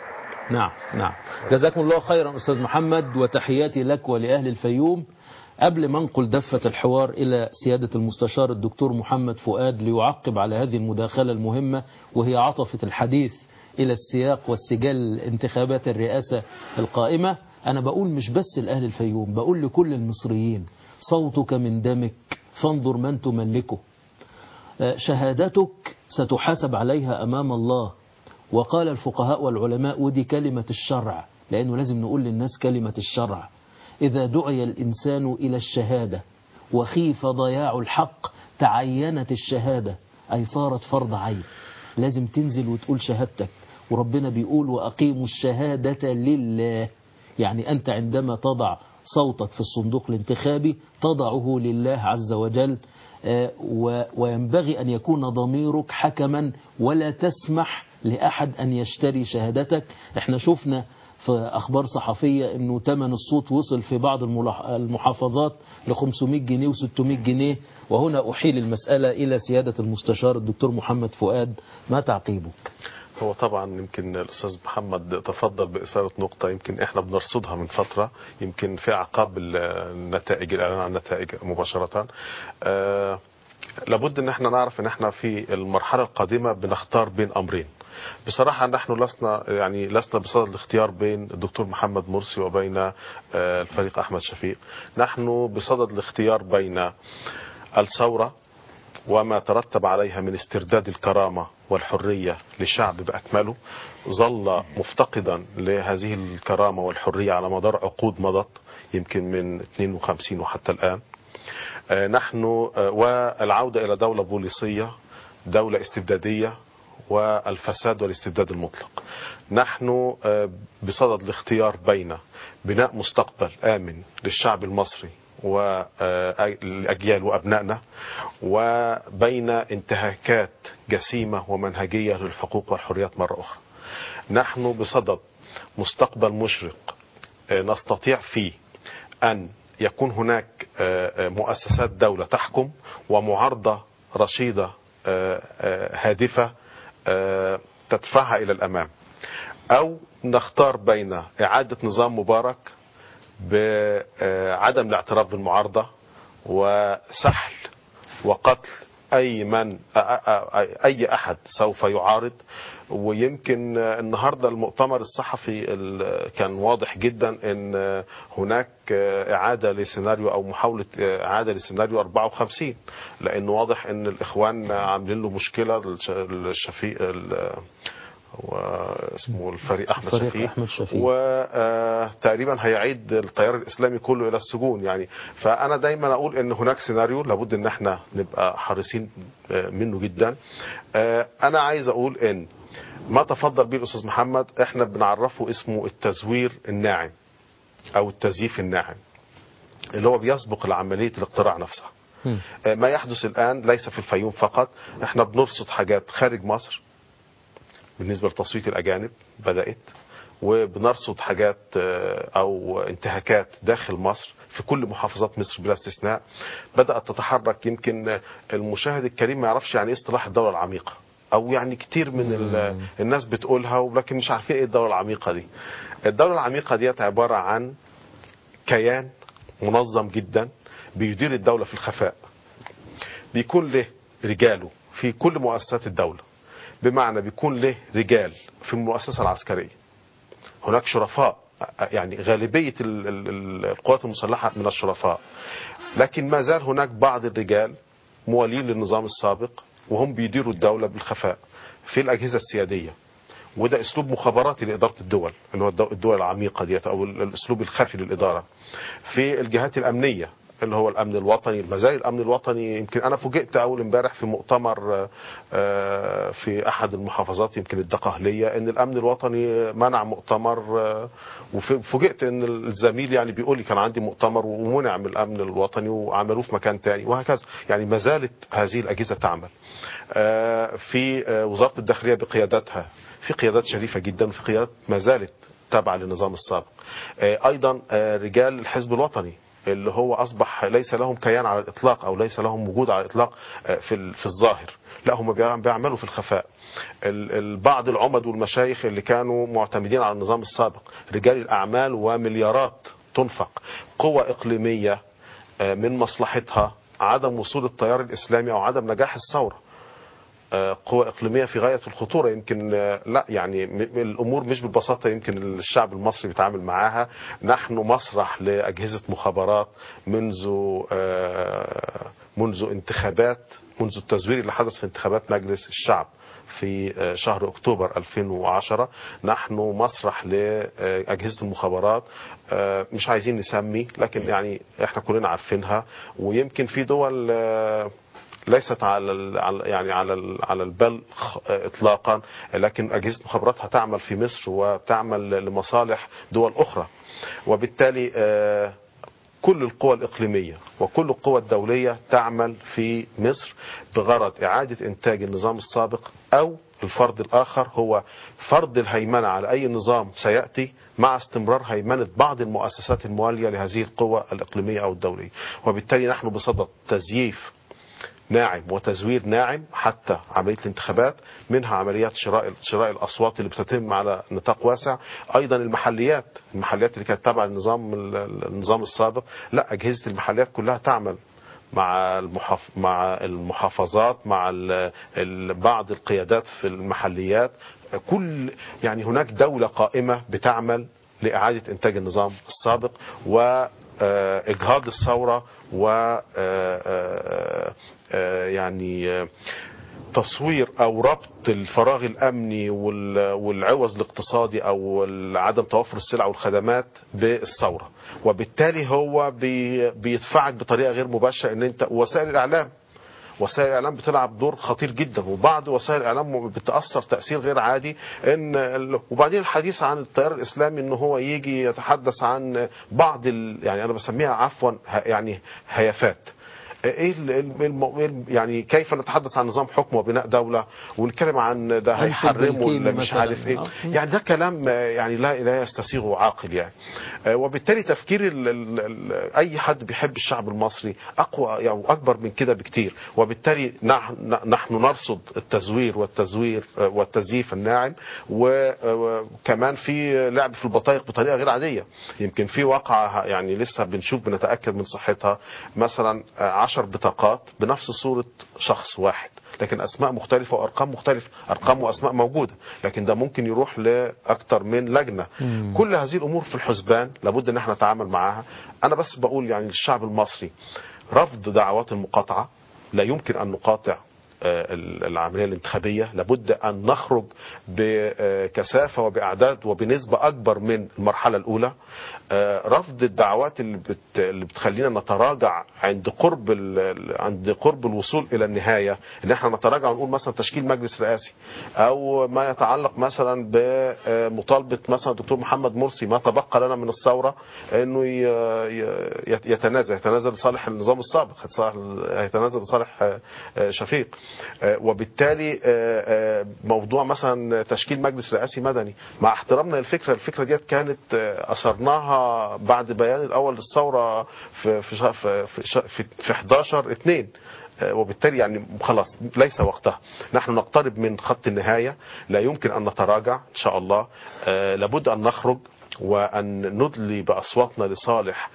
S1: نعم نعم. جزاكم الله خيرا أستاذ محمد، وتحياتي لك ولأهل الفيوم. قبل ما انقل دفة الحوار إلى سيادة المستشار الدكتور محمد فؤاد ليعقب على هذه المداخلة المهمة، وهي عطفة الحديث إلى السياق والسجال انتخابات الرئاسة القائمة، أنا بقول مش بس لأهل الفيوم، بقول لكل المصريين: صوتك من دمك فانظر من تملكه. شهادتك ستحاسب عليها أمام الله. وقال الفقهاء والعلماء، ودي كلمة الشرع، لأنه لازم نقول للناس كلمة الشرع: إذا دعي الإنسان إلى الشهادة وخيف ضياع الحق تعينت الشهادة، أي صارت فرض عين، لازم تنزل وتقول شهادتك. وربنا بيقول: وأقيموا الشهادة لله. يعني أنت عندما تضع صوتك في الصندوق الانتخابي تضعه لله عز وجل، وينبغي أن يكون ضميرك حكما ولا تسمح لأحد أن يشتري شهادتك. احنا شفنا في أخبار صحفية أنه ثمن الصوت وصل في بعض المحافظات ل خمسمائة جنيه و ستمائة جنيه. وهنا أحيل المسألة إلى سيادة المستشار الدكتور محمد فؤاد، ما تعقيبك؟
S2: هو طبعا يمكن الأستاذ محمد تفضل بإثارة نقطة يمكن إحنا بنرصدها من فترة، يمكن في عقاب النتائج، الإعلان عن النتائج مباشرة. آه لابد ان احنا نعرف ان احنا في المرحلة القادمة بنختار بين امرين. بصراحة نحن لسنا يعني لسنا بصدد الاختيار بين الدكتور محمد مرسي وبين الفريق احمد شفيق. نحن بصدد الاختيار بين الثورة وما ترتب عليها من استرداد الكرامة والحرية للشعب بأكمله، ظل مفتقدا لهذه الكرامة والحرية على مدار عقود مضت، يمكن من اثنين وخمسين وحتى الآن. نحن والعودة إلى دولة بوليسية، دولة استبدادية، والفساد والاستبداد المطلق. نحن بصدد الاختيار بين بناء مستقبل آمن للشعب المصري والأجيال وأبنائنا، وبين انتهاكات جسيمة ومنهجية للحقوق والحريات مرة أخرى. نحن بصدد مستقبل مشرق نستطيع فيه أن يكون هناك مؤسسات دولة تحكم ومعارضة رشيدة هادفة تدفعها إلى الأمام، أو نختار بين إعادة نظام مبارك بعدم الاعتراف بالمعارضة وسحل وقتل أي من أي أحد سوف يعارض. ويمكن النهاردة المؤتمر الصحفي كان واضح جدا ان هناك اعادة لسيناريو او محاولة اعادة لسيناريو أربعة وخمسين، لانه واضح ان الاخوان عاملين له مشكلة. الشفيق واسمه الفريق احمد شفيق, شفيق. وتقريبا هيعيد التيار الاسلامي كله الى السجون. يعني فانا دايما اقول ان هناك سيناريو لابد ان احنا نبقى حريصين منه جدا. انا عايز اقول ان ما تفضل به الأستاذ محمد احنا بنعرفه اسمه التزوير الناعم او التزييف الناعم، اللي هو بيسبق لعملية الاقتراع نفسها. م. ما يحدث الآن ليس في الفيوم فقط، احنا بنرصد حاجات خارج مصر بالنسبة لتصويت الأجانب بدأت، وبنرصد حاجات او انتهاكات داخل مصر في كل محافظات مصر بلا استثناء بدأت تتحرك. يمكن المشاهد الكريم ما يعرفش يعني ايه اصطلاح الدولة العميقة، او يعني كتير من الناس بتقولها ولكن مش عارفين ايه الدولة العميقة دي. الدولة العميقة ديت عبارة عن كيان منظم جدا بيدير الدولة في الخفاء، بيكون له رجاله في كل مؤسسات الدولة، بمعنى بيكون له رجال في المؤسسة العسكرية، هناك شرفاء، يعني غالبية القوات المسلحة من الشرفاء، لكن ما زال هناك بعض الرجال موالين للنظام السابق وهم بيديروا الدولة بالخفاء في الأجهزة السيادية. وده أسلوب مخابراتي لإدارة الدول، اللي هو الدول العميقة ديت أو الأسلوب الخفي للإدارة. في الجهات الأمنية اللي هو الأمن الوطني، المزايا الأمن الوطني. يمكن أنا فوجئت أول امبارح في مؤتمر في أحد المحافظات يمكن الدقهلية إن الأمن الوطني منع مؤتمر، وفوجئت إن الزميل يعني بيقول لي كان عندي مؤتمر ومنع من الأمن الوطني وعملوه في مكان تاني وهكذا. يعني ما زالت هذه الأجهزة تعمل. في وزارة الداخلية بقيادتها في قيادات شريفة جدا وفي قيادات ما زالت تابعة للنظام السابق. أيضا رجال الحزب الوطني اللي هو أصبح ليس لهم كيان على الإطلاق أو ليس لهم وجود على الإطلاق في في الظاهر، لا هم بيعملوا في الخفاء. بعض العمد والمشايخ اللي كانوا معتمدين على النظام السابق، رجال الأعمال ومليارات تنفق، قوى إقليمية من مصلحتها عدم وصول التيار الإسلامي أو عدم نجاح الثورة. قوى إقليمية في غاية الخطورة، يمكن لا يعني الأمور مش بالبساطة يمكن الشعب المصري بيتعامل معاها. نحن مسرح لأجهزة مخابرات منذ منذ انتخابات منذ التزوير اللي حدث في انتخابات مجلس الشعب في شهر أكتوبر ألفين وعشرة. نحن مسرح لأجهزة المخابرات، مش عايزين نسمي لكن يعني احنا كلنا عارفينها، ويمكن في دول ليست على يعني على على البال اطلاقا، لكن اجهزه مخابراتها تعمل في مصر وتعمل لمصالح دول اخرى. وبالتالي كل القوى الاقليميه وكل القوى الدوليه تعمل في مصر بغرض اعاده انتاج النظام السابق، او الفرض الاخر هو فرض الهيمنه على اي نظام سياتي مع استمرار هيمنه بعض المؤسسات المواليه لهذه القوى الاقليميه او الدوليه. وبالتالي نحن بصدد تزييف ناعم وتزوير ناعم حتى عملية الانتخابات، منها عمليات شراء شراء الأصوات اللي بتتم على نطاق واسع، أيضا المحليات المحليات اللي كانت تابعة للنظام النظام السابق، لا أجهزة المحليات كلها تعمل مع المحاف مع المحافظات مع ال ال بعض القيادات في المحليات. كل يعني هناك دولة قائمة بتعمل لإعادة إنتاج النظام السابق وإجهاض الثورة و يعني تصوير أو ربط الفراغ الأمني والعوز الاقتصادي أو عدم توفر السلع والخدمات بالثورة. وبالتالي هو بيدفعك بطريقة غير مباشرة ان انت وسائل الإعلام وسائل الإعلام بتلعب دور خطير جدا، وبعض وسائل الإعلام بتأثر تأثير غير عادي. ان وبعدين الحديث عن التيار الإسلامي ان هو يجي يتحدث عن بعض ال... يعني انا بسميها عفوا يعني هيافات. ايه الم... يعني كيف نتحدث عن نظام حكم وبناء دولة ونتكلم عن ده هيحرمه ولا مش عارف ايه، يعني ده كلام يعني لا لا يستسيغه عاقل يعني. وبالتالي تفكير ال... ال... اي حد بيحب الشعب المصري اقوى يعني اكبر من كده بكتير. وبالتالي نحن نحن نرصد التزوير والتزوير والتزييف الناعم، وكمان في لعب في البطايق بطريقة غير عادية. يمكن في واقعة يعني لسه بنشوف بنتأكد من صحتها، مثلا عشر بطاقات بنفس صورة شخص واحد لكن أسماء مختلفة وأرقام مختلفة، أرقام وأسماء موجودة، لكن ده ممكن يروح لأكثر من لجنة. مم. كل هذه الأمور في الحسبان لابد أن احنا نتعامل معها. أنا بس بقول يعني للشعب المصري رفض دعوات المقاطعة، لا يمكن أن نقاطع العملية الانتخابية، لابد أن نخرج بكثافة وبأعداد وبنسبة أكبر من المرحلة الأولى. رفض الدعوات اللي, بت... اللي بتخلينا نتراجع عند قرب ال... عند قرب الوصول إلى النهاية، إن احنا نتراجع ونقول مثلا تشكيل مجلس رئاسي، أو ما يتعلق مثلا بمطالبة مثلا الدكتور محمد مرسي ما تبقى لنا من الثورة إنه ي... يتنازل يتنازل لصالح النظام السابق، يتنازل لصالح شفيق. وبالتالي موضوع مثلا تشكيل مجلس رئاسي مدني، مع احترامنا للفكرة، الفكرة ديت كانت أثرناها بعد بيان الأول للثورة في في في في احداشر اتنين، وبالتالي يعني خلاص ليس وقتها. نحن نقترب من خط النهاية، لا يمكن أن نتراجع إن شاء الله. لابد أن نخرج وأن ندلي بأصواتنا لصالح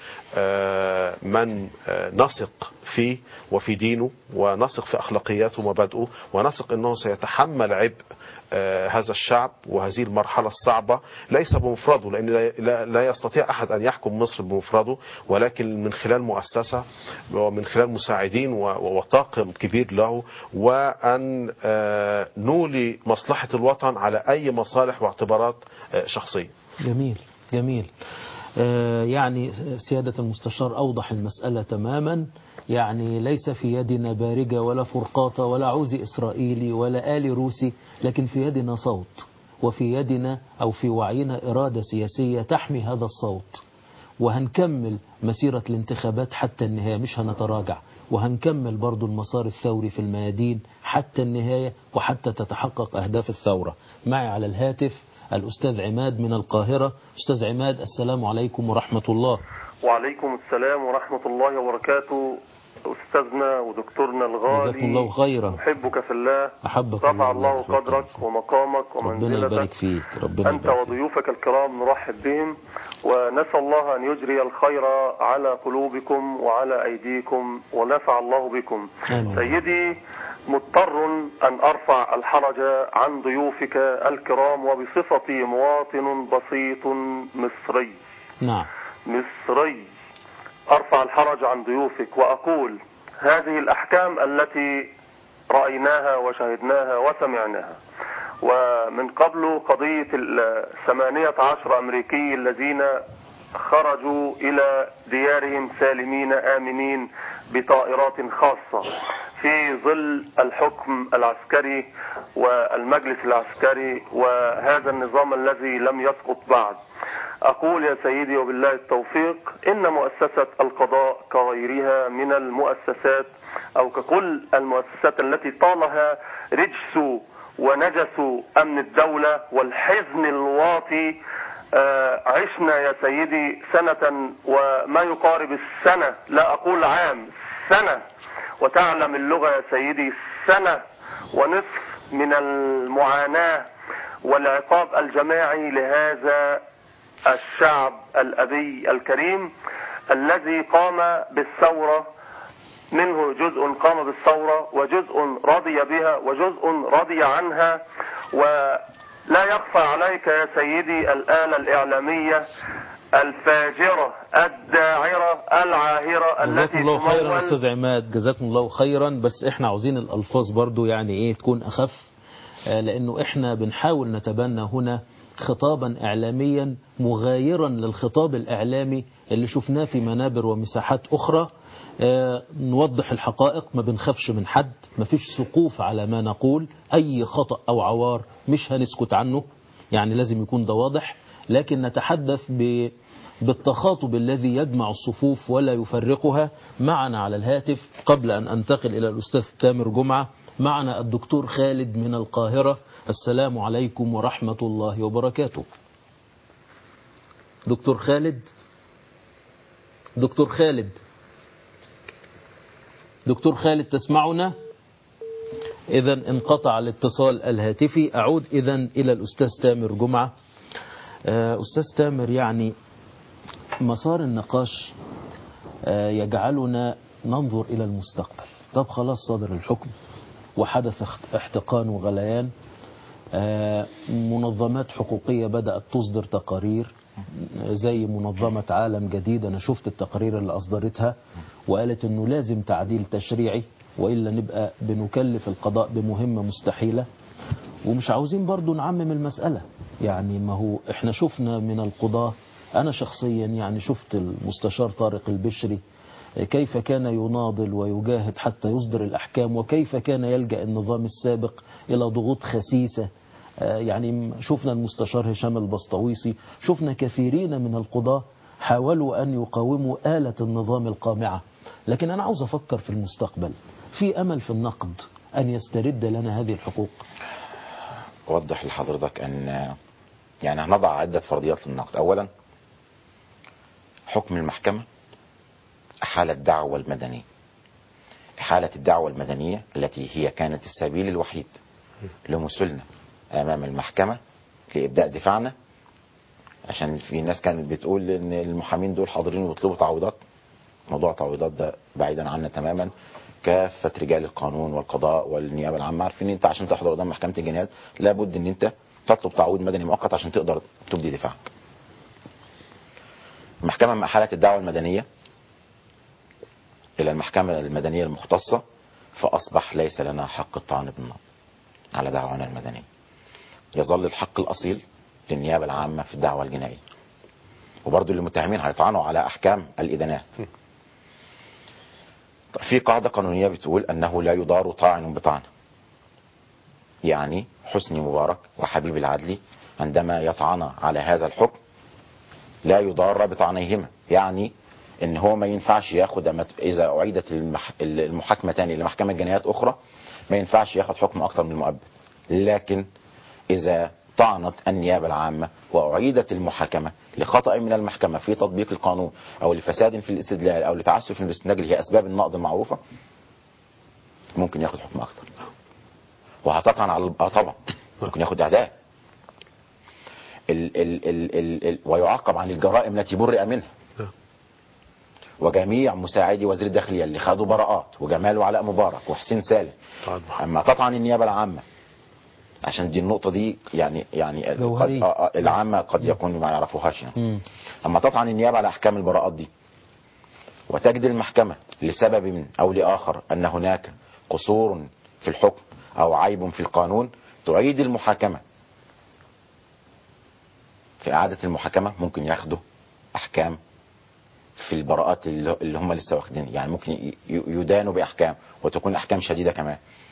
S2: من نثق فيه وفي دينه، ونثق في أخلاقياته ومبادئه، ونثق أنه سيتحمل عبء هذا الشعب وهذه المرحلة الصعبة ليس بمفرده، لأن لا يستطيع أحد أن يحكم مصر بمفرده، ولكن من خلال مؤسسة ومن خلال مساعدين وطاقم كبير له، وأن نولي مصلحة الوطن على أي مصالح واعتبارات شخصية.
S1: جميل جميل. آه يعني سيادة المستشار أوضح المسألة تماما. يعني ليس في يدنا بارجة ولا فرقاطة ولا عوز إسرائيلي ولا آل روسي، لكن في يدنا صوت، وفي يدنا أو في وعينا إرادة سياسية تحمي هذا الصوت، وهنكمل مسيرة الانتخابات حتى النهاية، مش هنتراجع، وهنكمل برضو المسار الثوري في الميادين حتى النهاية وحتى تتحقق أهداف الثورة. معي على الهاتف الأستاذ عماد من القاهرة. أستاذ عماد، السلام عليكم ورحمة الله.
S7: وعليكم السلام ورحمة الله وبركاته. أستاذنا ودكتورنا الغالي،
S1: جزاكم الله خيرا.
S7: أحبك في الله،
S1: أحبك
S7: رفع الله قدرك ومقامك
S1: ربنا يبارك
S7: ومنزلتك.
S1: فيك. ربنا
S7: أنت
S1: يبارك فيك.
S7: وضيوفك الكرام نرحب بهم، ونسأل الله أن يجري الخير على قلوبكم وعلى أيديكم، ونفع الله بكم.
S1: آمين.
S7: سيدي، مضطر أن أرفع الحرج عن ضيوفك الكرام وبصفتي مواطن بسيط مصري.
S1: نعم.
S7: مصري أرفع الحرج عن ضيوفك وأقول: هذه الأحكام التي رأيناها وشهدناها وسمعناها، ومن قبل قضية الثمانية عشر أمريكي الذين خرجوا إلى ديارهم سالمين آمنين بطائرات خاصة في ظل الحكم العسكري والمجلس العسكري وهذا النظام الذي لم يسقط بعد. أقول يا سيدي وبالله التوفيق: إن مؤسسة القضاء كغيرها من المؤسسات أو ككل المؤسسات التي طالها رجس ونجس أمن الدولة والحزن الواطي، آه عشنا يا سيدي سنة وما يقارب السنة، لا أقول عام، سنة، وتعلم اللغة يا سيدي سنة ونصف من المعاناة والعقاب الجماعي لهذا الشعب الأبي الكريم الذي قام بالثورة. منه جزء قام بالثورة وجزء رضي بها وجزء رضي عنها. ولا يخفى عليك يا سيدي الآلة الإعلامية الفاجرة الداعرة العاهرة التي
S1: جزاكم الله خيرا
S7: تمول.
S1: أستاذ عماد، جزاكم الله خيرا. بس احنا عاوزين الألفاظ برضو يعني ايه تكون أخف، آه لأنه احنا بنحاول نتبنى هنا خطابا إعلاميا مغايرا للخطاب الإعلامي اللي شفناه في منابر ومساحات أخرى. آه نوضح الحقائق، ما بنخافش من حد، ما فيش سقوف على ما نقول. أي خطأ أو عوار مش هنسكت عنه، يعني لازم يكون ده واضح. لكن نتحدث ب بالتخاطب الذي يجمع الصفوف ولا يفرقها. معنا على الهاتف قبل أن أنتقل إلى الأستاذ تامر جمعة معنا الدكتور خالد من القاهرة. السلام عليكم ورحمة الله وبركاته. دكتور خالد دكتور خالد دكتور خالد تسمعنا؟ إذا انقطع الاتصال الهاتفي. أعود إذا إلى الأستاذ تامر جمعة. أستاذ تامر، يعني مسار النقاش يجعلنا ننظر إلى المستقبل. طب خلاص صدر الحكم وحدث احتقان وغليان، منظمات حقوقية بدأت تصدر تقارير زي منظمة عالم جديد. أنا شفت التقارير اللي أصدرتها وقالت أنه لازم تعديل تشريعي وإلا نبقى بنكلف القضاء بمهمة مستحيلة. ومش عاوزين برضو نعمم المسألة، يعني ما هو احنا شفنا من القضاة، أنا شخصيا يعني شفت المستشار طارق البشري كيف كان يناضل ويجاهد حتى يصدر الأحكام، وكيف كان يلجأ النظام السابق إلى ضغوط خسيسة. يعني شفنا المستشار هشام البسطويسي، شفنا كثيرين من القضاة حاولوا أن يقاوموا آلة النظام القامعة. لكن أنا عاوز أفكر في المستقبل، في أمل في النقد أن يسترد لنا هذه الحقوق؟
S3: أوضح لحضرتك أن يعني هنضع عدة فرضيات للنقد. أولا، حكم المحكمة أحال الدعوة المدنية. إحالة الدعوة المدنية التي هي كانت السبيل الوحيد لمثلنا أمام المحكمة لإبداء دفاعنا، عشان في ناس كانت بتقول إن المحامين دول حاضرين ويطلبوا تعويضات. موضوع تعويضات ده بعيدا عنا تماما. كافة رجال القانون والقضاء والنيابة العامة عارفين ان انت عشان تحضر قدام محكمة الجنايات لابد ان انت تطلب تعويض مدني مؤقت عشان تقدر تبدي دفاعك. المحكمة ما أحالت الدعوة المدنية إلى المحكمة المدنية المختصة، فأصبح ليس لنا حق الطعن بالنقض على دعوانا المدنية. يظل الحق الأصيل للنيابة العامة في الدعوة الجنائية، وبرضو المتهمين هيطعنوا على أحكام الإدانات. في قاعدة قانونية بتقول أنه لا يضار طاعن بطعن. يعني حسني مبارك وحبيب العدلي عندما يطعن على هذا الحكم لا يضار بطعنيهما. يعني ان هو ما ينفعش ياخد اذا اعيدت المحاكمة تاني لمحكمة جنايات اخرى ما ينفعش ياخد حكم اكثر من المؤبد. لكن اذا طعنت النيابة العامة وأعيدت المحاكمة لخطأ من المحكمة في تطبيق القانون أو لفساد في الاستدلال أو لتعسف في الاستنتاج اللي هي أسباب النقض المعروفة، ممكن ياخد حكم أكثر وهتطعن على آه طبعا ممكن ياخد إعدام ال ال ال ال ال ويعاقب عن الجرائم التي برئ منها. وجميع مساعدي وزير الداخلية اللي خدوا براءات وجمال وعلاء مبارك وحسين سالم، أما تطعن النيابة العامة، عشان دي النقطة دي يعني يعني قد العامة قد يكون ما يعرفوهاش يعني. أما تطعن النيابة على أحكام البراءات دي وتجد المحكمة لسبب من أو لآخر أن هناك قصور في الحكم أو عيب في القانون، تعيد المحاكمة. في إعادة المحاكمة ممكن ياخدوا أحكام في البراءات اللي هم لسه واخدين، يعني ممكن يدانوا بأحكام وتكون أحكام شديدة كمان.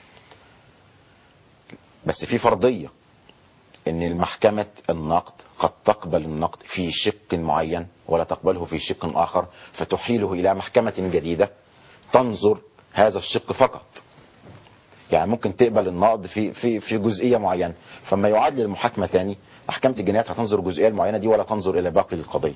S3: بس في فرضية ان المحكمة النقد قد تقبل النقد في شق معين ولا تقبله في شق آخر، فتحيله إلى محكمة جديدة تنظر هذا الشق فقط. يعني ممكن تقبل النقد في في في جزئية معينة، فما يعاد للمحاكمة تاني محكمة الجنايات هتنظر الجزئية المعينة دي ولا تنظر إلى باقي القضية.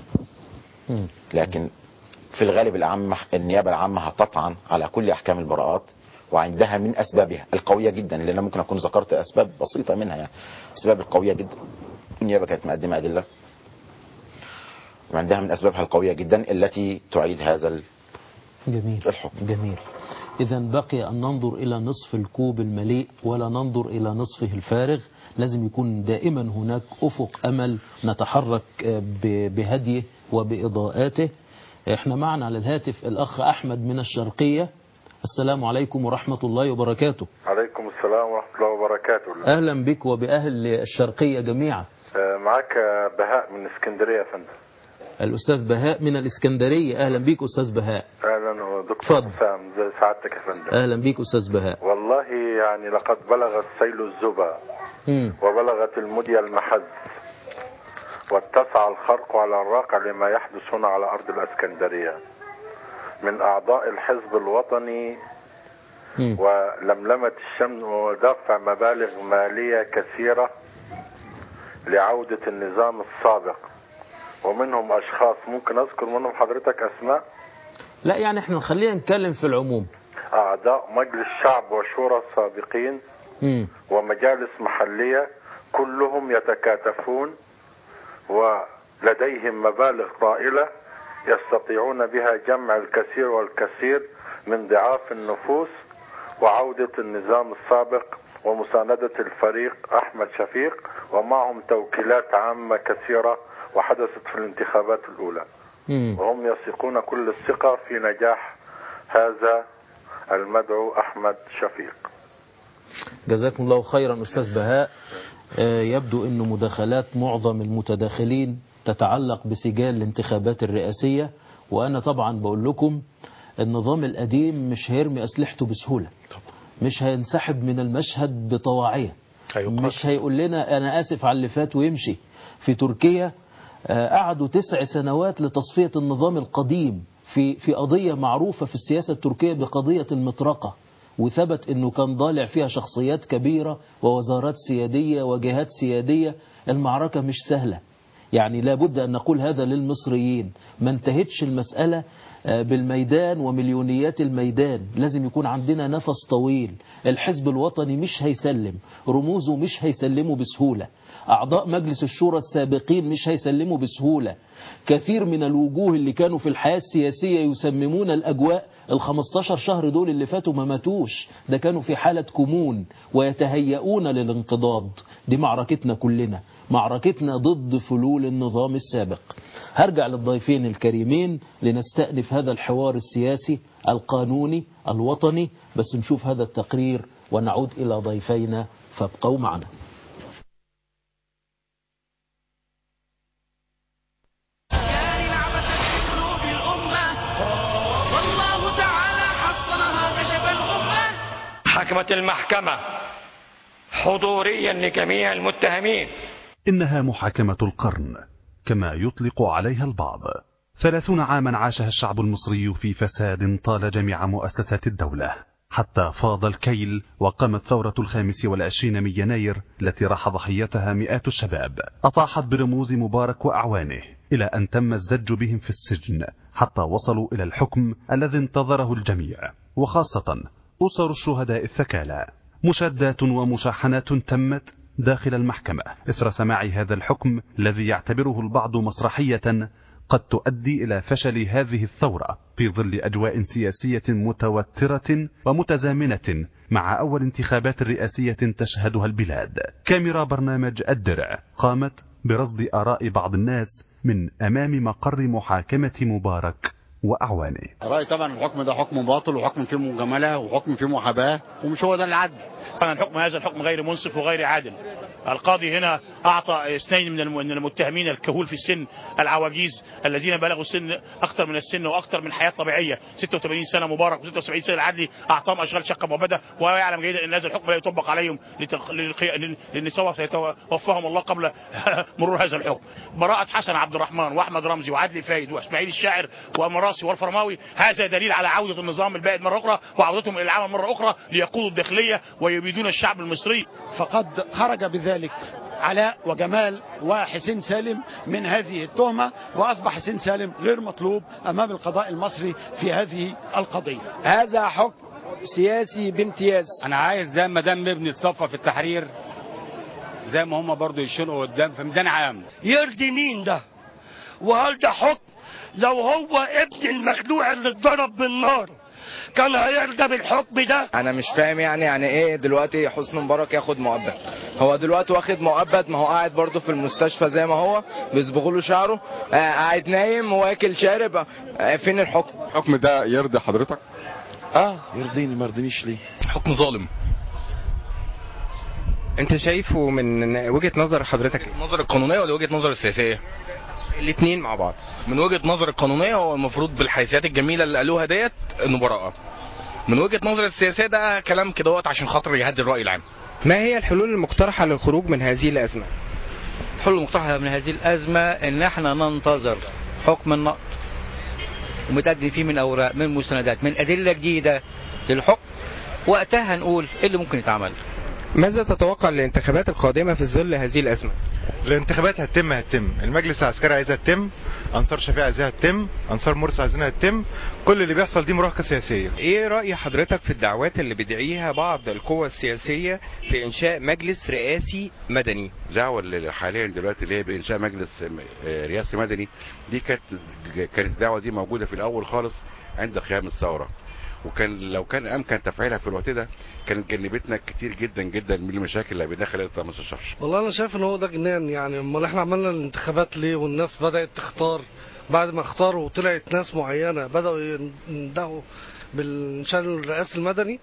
S3: لكن في الغالب العام النيابة العامة هتطعن على كل أحكام البراءات، وعندها من أسبابها القوية جدا، لأن ممكن أكون ذكرت أسباب بسيطة منها، يعني أسباب القوية جدا النيابة كانت مقدمة أدلة، وعندها من أسبابها القوية جدا التي تعيد هذا
S1: جميل.
S3: الحكم.
S1: جميل. إذا بقي أن ننظر إلى نصف الكوب المليء ولا ننظر إلى نصفه الفارغ. لازم يكون دائما هناك أفق أمل نتحرك بهديه وبإضاءاته. احنا معنا على الهاتف الأخ أحمد من الشرقية. السلام عليكم ورحمة الله وبركاته.
S8: عليكم السلام ورحمة الله وبركاته.
S1: أهلا بك وبأهل الشرقية جميعا.
S8: معك بهاء من اسكندرية يا فندم.
S1: الأستاذ بهاء من الإسكندرية. أهلا بك أستاذ بهاء.
S8: أهلا دكتور حسام، زي سعادتك يا فندم.
S1: أهلا بك أستاذ بهاء.
S8: والله يعني لقد بلغ السيل الزبا
S1: م.
S8: وبلغت المدية المحز واتسع الخرق على الراقع لما يحدث هنا على أرض الإسكندرية من أعضاء الحزب الوطني م. ولملمة الشمس ودفع مبالغ مالية كثيرة لعودة النظام السابق، ومنهم أشخاص ممكن أذكر منهم حضرتك أسماء؟
S1: لا يعني احنا خلينا نتكلم في العموم.
S8: أعضاء مجلس شعب وشورى السابقين
S1: م.
S8: ومجالس محلية كلهم يتكاتفون ولديهم مبالغ طائلة يستطيعون بها جمع الكثير والكثير من ضعاف النفوس وعودة النظام السابق ومساندة الفريق أحمد شفيق، ومعهم توكيلات عامة كثيرة وحدثت في الانتخابات الأولى.
S1: م.
S8: وهم يثقون كل الثقة في نجاح هذا المدعو أحمد شفيق.
S1: جزاكم الله خيرا أستاذ بهاء. يبدو أن مداخلات معظم المتداخلين تتعلق بسجال الانتخابات الرئاسية، وأنا طبعا بقول لكم النظام القديم مش هيرمي أسلحته بسهولة، مش هينسحب من المشهد بطواعية، مش هيقول لنا أنا آسف على اللي فات ويمشي. في تركيا قعدوا تسع سنوات لتصفية النظام القديم في في قضية معروفة في السياسة التركية بقضية المطرقة، وثبت أنه كان ضالع فيها شخصيات كبيرة ووزارات سيادية وجهات سيادية. المعركة مش سهلة، يعني لابد أن نقول هذا للمصريين. ما انتهتش المسألة بالميدان ومليونيات الميدان، لازم يكون عندنا نفس طويل. الحزب الوطني مش هيسلم، رموزه مش هيسلموا بسهولة، أعضاء مجلس الشورى السابقين مش هيسلموا بسهولة. كثير من الوجوه اللي كانوا في الحياة السياسية يسممون الأجواء الخمستاشر شهر دول اللي فاتوا ما ماتوش، ده كانوا في حالة كمون ويتهيئون للانقضاض. دي معركتنا كلنا، معركتنا ضد فلول النظام السابق. هرجع للضيفين الكريمين لنستأنف هذا الحوار السياسي القانوني الوطني، بس نشوف هذا التقرير ونعود إلى ضيفينا، فابقوا معنا.
S4: حكمت المحكمة حضوريا لجميع المتهمين.
S9: إنها محاكمة القرن كما يطلق عليها البعض. ثلاثون عاما عاشها الشعب المصري في فساد طال جميع مؤسسات الدولة، حتى فاض الكيل وقامت ثورة الخامس والعشرين من يناير التي راح ضحيتها مئات الشباب، أطاحت برموز مبارك وأعوانه إلى أن تم الزج بهم في السجن حتى وصلوا إلى الحكم الذي انتظره الجميع، وخاصة أسر الشهداء الثكالى. مشادات ومشاحنات تمت داخل المحكمة إثر سماع هذا الحكم الذي يعتبره البعض مسرحية قد تؤدي إلى فشل هذه الثورة في ظل أجواء سياسية متوترة ومتزامنة مع أول انتخابات رئاسية تشهدها البلاد. كاميرا برنامج الدرع قامت برصد آراء بعض الناس من أمام مقر محاكمة مبارك وأعوانه.
S10: رأي طبعا الحكم ده حكم باطل وحكم فيه مجاملة وحكم فيه محاباة ومش هو ده العدل.
S11: طبعا الحكم هذا الحكم غير منصف وغير عادل. القاضي هنا أعطى اثنين من المتهمين الكهول في السن العواجيز الذين بلغوا السن أكثر من السن وأكثر من حياة طبيعية، ستة وثمانين سنة مبارك وستة وسبعين سنة العدلي، أعطاهم أشغال شقة مؤبدة، وهو يعلم جيدا أن هذا الحكم لا يطبق عليهم لأن سوف يتوفاهم الله قبل مرور هذا الحكم. براءة حسن عبد الرحمن وأحمد رمزي وعدلي فايد وإسماعيل الشاعر ومراسي والفرماوي هذا دليل على عودة النظام البائد مرة أخرى وعودتهم إلى العمل مرة أخرى ليقودوا الداخلية ويبيدون الشعب المصري.
S12: فقد خرج بذلك علاء وجمال وحسين سالم من هذه التهمة، وأصبح حسين سالم غير مطلوب أمام القضاء المصري في هذه القضية.
S13: هذا حكم سياسي بامتياز.
S14: أنا عايز زي ما دام ابن الصفة في التحرير زي ما هم برضو يشنقوا قدام في ميدان عام.
S15: يرضي مين ده؟ وهل ده حكم؟ لو هو ابن المخلوع اللي اتضرب بالنار كان هيرضى بالحكم ده؟
S16: انا مش فاهم يعني يعني ايه دلوقتي حسني مبارك ياخد مؤبد؟ هو دلوقتي واخد مؤبد، ما هو قاعد برضه في المستشفى زي ما هو بيصبغوا له شعره، آه قاعد نايم واكل شارب، آه فين الحكم؟
S17: الحكم ده يرضي حضرتك؟
S18: اه يرضيني، ما يرضينيش ليه؟
S19: حكم ظالم.
S20: انت شايفه من وجهة نظر حضرتك؟
S19: وجهة نظر القانونية ولا وجهة نظر السياسية؟
S20: الاثنين مع بعض.
S19: من وجهة نظر القانونية هو المفروض بالحيثيات الجميلة اللي قالوها ديت انه براءة. من وجهة نظر السياسية ده كلام كده عشان خاطر يهدي الرأي العام.
S20: ما هي الحلول المقترحة للخروج من هذه الأزمة؟
S21: الحلول المقترحة من هذه الأزمة ان احنا ننتظر حكم النقض ومتقدم فيه من أوراق من مستندات من أدلة جديدة للحكم، وقتها هنقول ايه اللي ممكن يتعمل.
S20: ماذا تتوقع للانتخابات القادمة في ظل هذه الأزمة؟
S22: الانتخابات هتتم هتتم المجلس العسكري عايزها تتم، انصار شفيع عايزها تتم، انصار مرسي عايزينها تتم، كل اللي بيحصل دي مراهقه سياسيه.
S20: ايه راي حضرتك في الدعوات اللي بيدعيها بعض القوى السياسيه في انشاء مجلس رئاسي مدني؟
S23: الدعوه اللي حاليا دلوقتي اللي هي بانشاء مجلس رئاسي مدني دي كانت كانت الدعوه دي موجوده في الاول خالص عند قيام الثوره، وكان لو كان امكن تفعيلها في الوقت ده كانت جنبتنا كتير جدا جدا من المشاكل اللي بندخل ثمانية عشر شهر.
S24: والله انا شايف ان هو ده جنان، يعني امال احنا عملنا الانتخابات ليه والناس بدات تختار؟ بعد ما اختاروا وطلعت ناس معينه بداوا يندهوا بالشان الرئاسي المدني.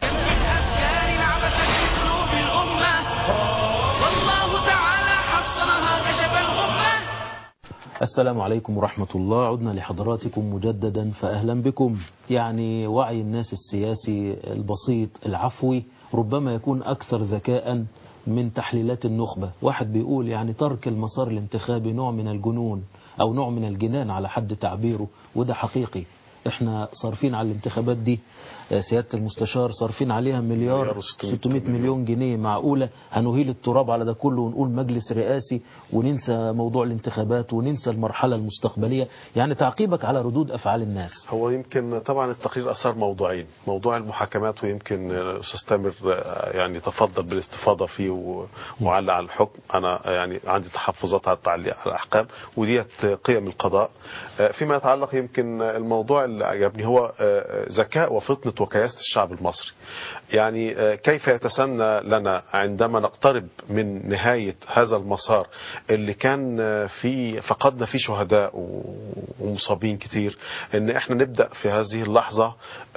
S1: السلام عليكم ورحمة الله. عدنا لحضراتكم مجددا فأهلا بكم. يعني وعي الناس السياسي البسيط العفوي ربما يكون أكثر ذكاء من تحليلات النخبة. واحد بيقول يعني ترك المسار الانتخابي نوع من الجنون أو نوع من الجنان على حد تعبيره، وده حقيقي. احنا صارفين على الانتخابات دي سيادة المستشار صارفين عليها مليار ستمائة مليون جنيه. معقولة هنهيل التراب على ده كله ونقول مجلس رئاسي وننسى موضوع الانتخابات وننسى المرحلة المستقبلية؟ يعني تعقيبك على ردود أفعال الناس.
S2: هو يمكن طبعا التقرير أثار موضوعين، موضوع المحاكمات ويمكن أستاذ تامر يعني تفضل بالاستفاضة فيه وعلق على الحكم. أنا يعني عندي تحفظات على التعليق على الأحكام وديت قيم القضاء. فيما يتعلق يمكن الموضوع اللي عجبني هو ذكاء وفطنة وكياسة الشعب المصري. يعني كيف يتسنى لنا عندما نقترب من نهاية هذا المسار اللي كان في فقدنا فيه شهداء ومصابين كتير، ان احنا نبدأ في هذه اللحظة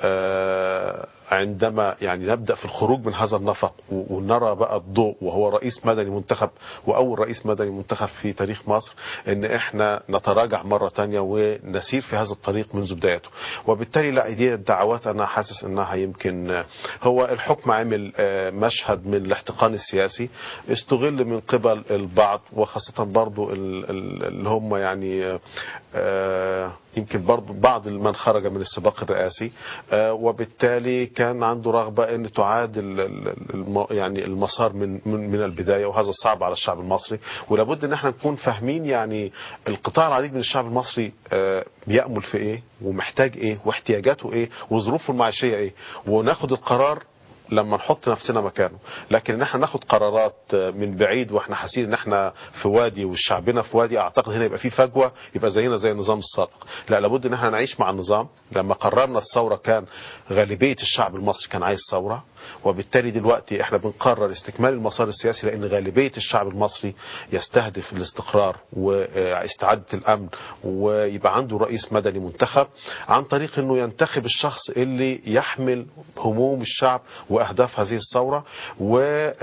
S2: عندما يعني نبدأ في الخروج من هذا النفق ونرى بقى الضوء وهو رئيس مدني منتخب وأول رئيس مدني منتخب في تاريخ مصر، ان احنا نتراجع مرة تانية ونسير في هذا الطريق منذ بدايته. احتياجاته. وبالتالي لا، دي الدعوات انا حاسس انها يمكن هو الحكم عمل مشهد من الاحتقان السياسي استغل من قبل البعض، وخاصة برضو اللي هم يعني يمكن برضو بعض من خرج من السباق الرئاسي، وبالتالي كان عنده رغبة ان تعاد يعني المسار من من البداية، وهذا صعب على الشعب المصري. ولابد ان احنا نكون فاهمين يعني القطاع العريض من الشعب المصري بيأمل في ايه ومحتاج ايه واحتياجاته ايه وظروفه المعيشية ايه، وناخد القرار لما نحط نفسنا مكانه. لكن ان احنا ناخد قرارات من بعيد واحنا حاسين ان احنا في وادي والشعبنا في وادي، اعتقد هنا يبقى في فجوه، يبقى زينا زي النظام السابق. لا، لابد ان احنا نعيش مع النظام. لما قررنا الثوره كان غالبيه الشعب المصري كان عايز ثوره، وبالتالي دلوقتي احنا بنقرر استكمال المسار السياسي، لان غالبيه الشعب المصري يستهدف الاستقرار واستعاده الامن، ويبقى عنده رئيس مدني منتخب عن طريق انه ينتخب الشخص اللي يحمل هموم الشعب واهداف هذه الثوره. و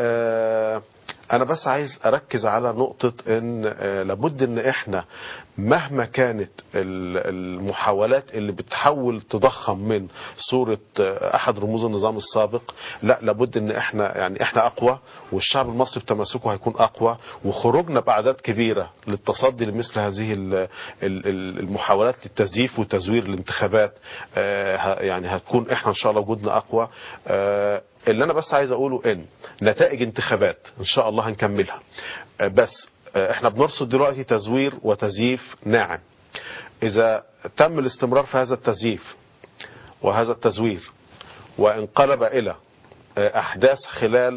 S2: أنا بس عايز أركز على نقطة إن لابد إن إحنا مهما كانت المحاولات اللي بتحاول تضخم من صورة أحد رموز النظام السابق، لا، لابد إن إحنا يعني إحنا أقوى، والشعب المصري بتماسكه هيكون أقوى، وخروجنا بأعداد كبيرة للتصدي لمثل هذه المحاولات للتزييف وتزوير الانتخابات يعني هتكون إحنا إن شاء الله وجودنا أقوى. اللي أنا بس عايز أقوله إن نتائج انتخابات إن شاء الله هنكملها، بس احنا بنرصد دلوقتي تزوير وتزييف ناعم. إذا تم الاستمرار في هذا التزييف وهذا التزوير وانقلب إلى أحداث خلال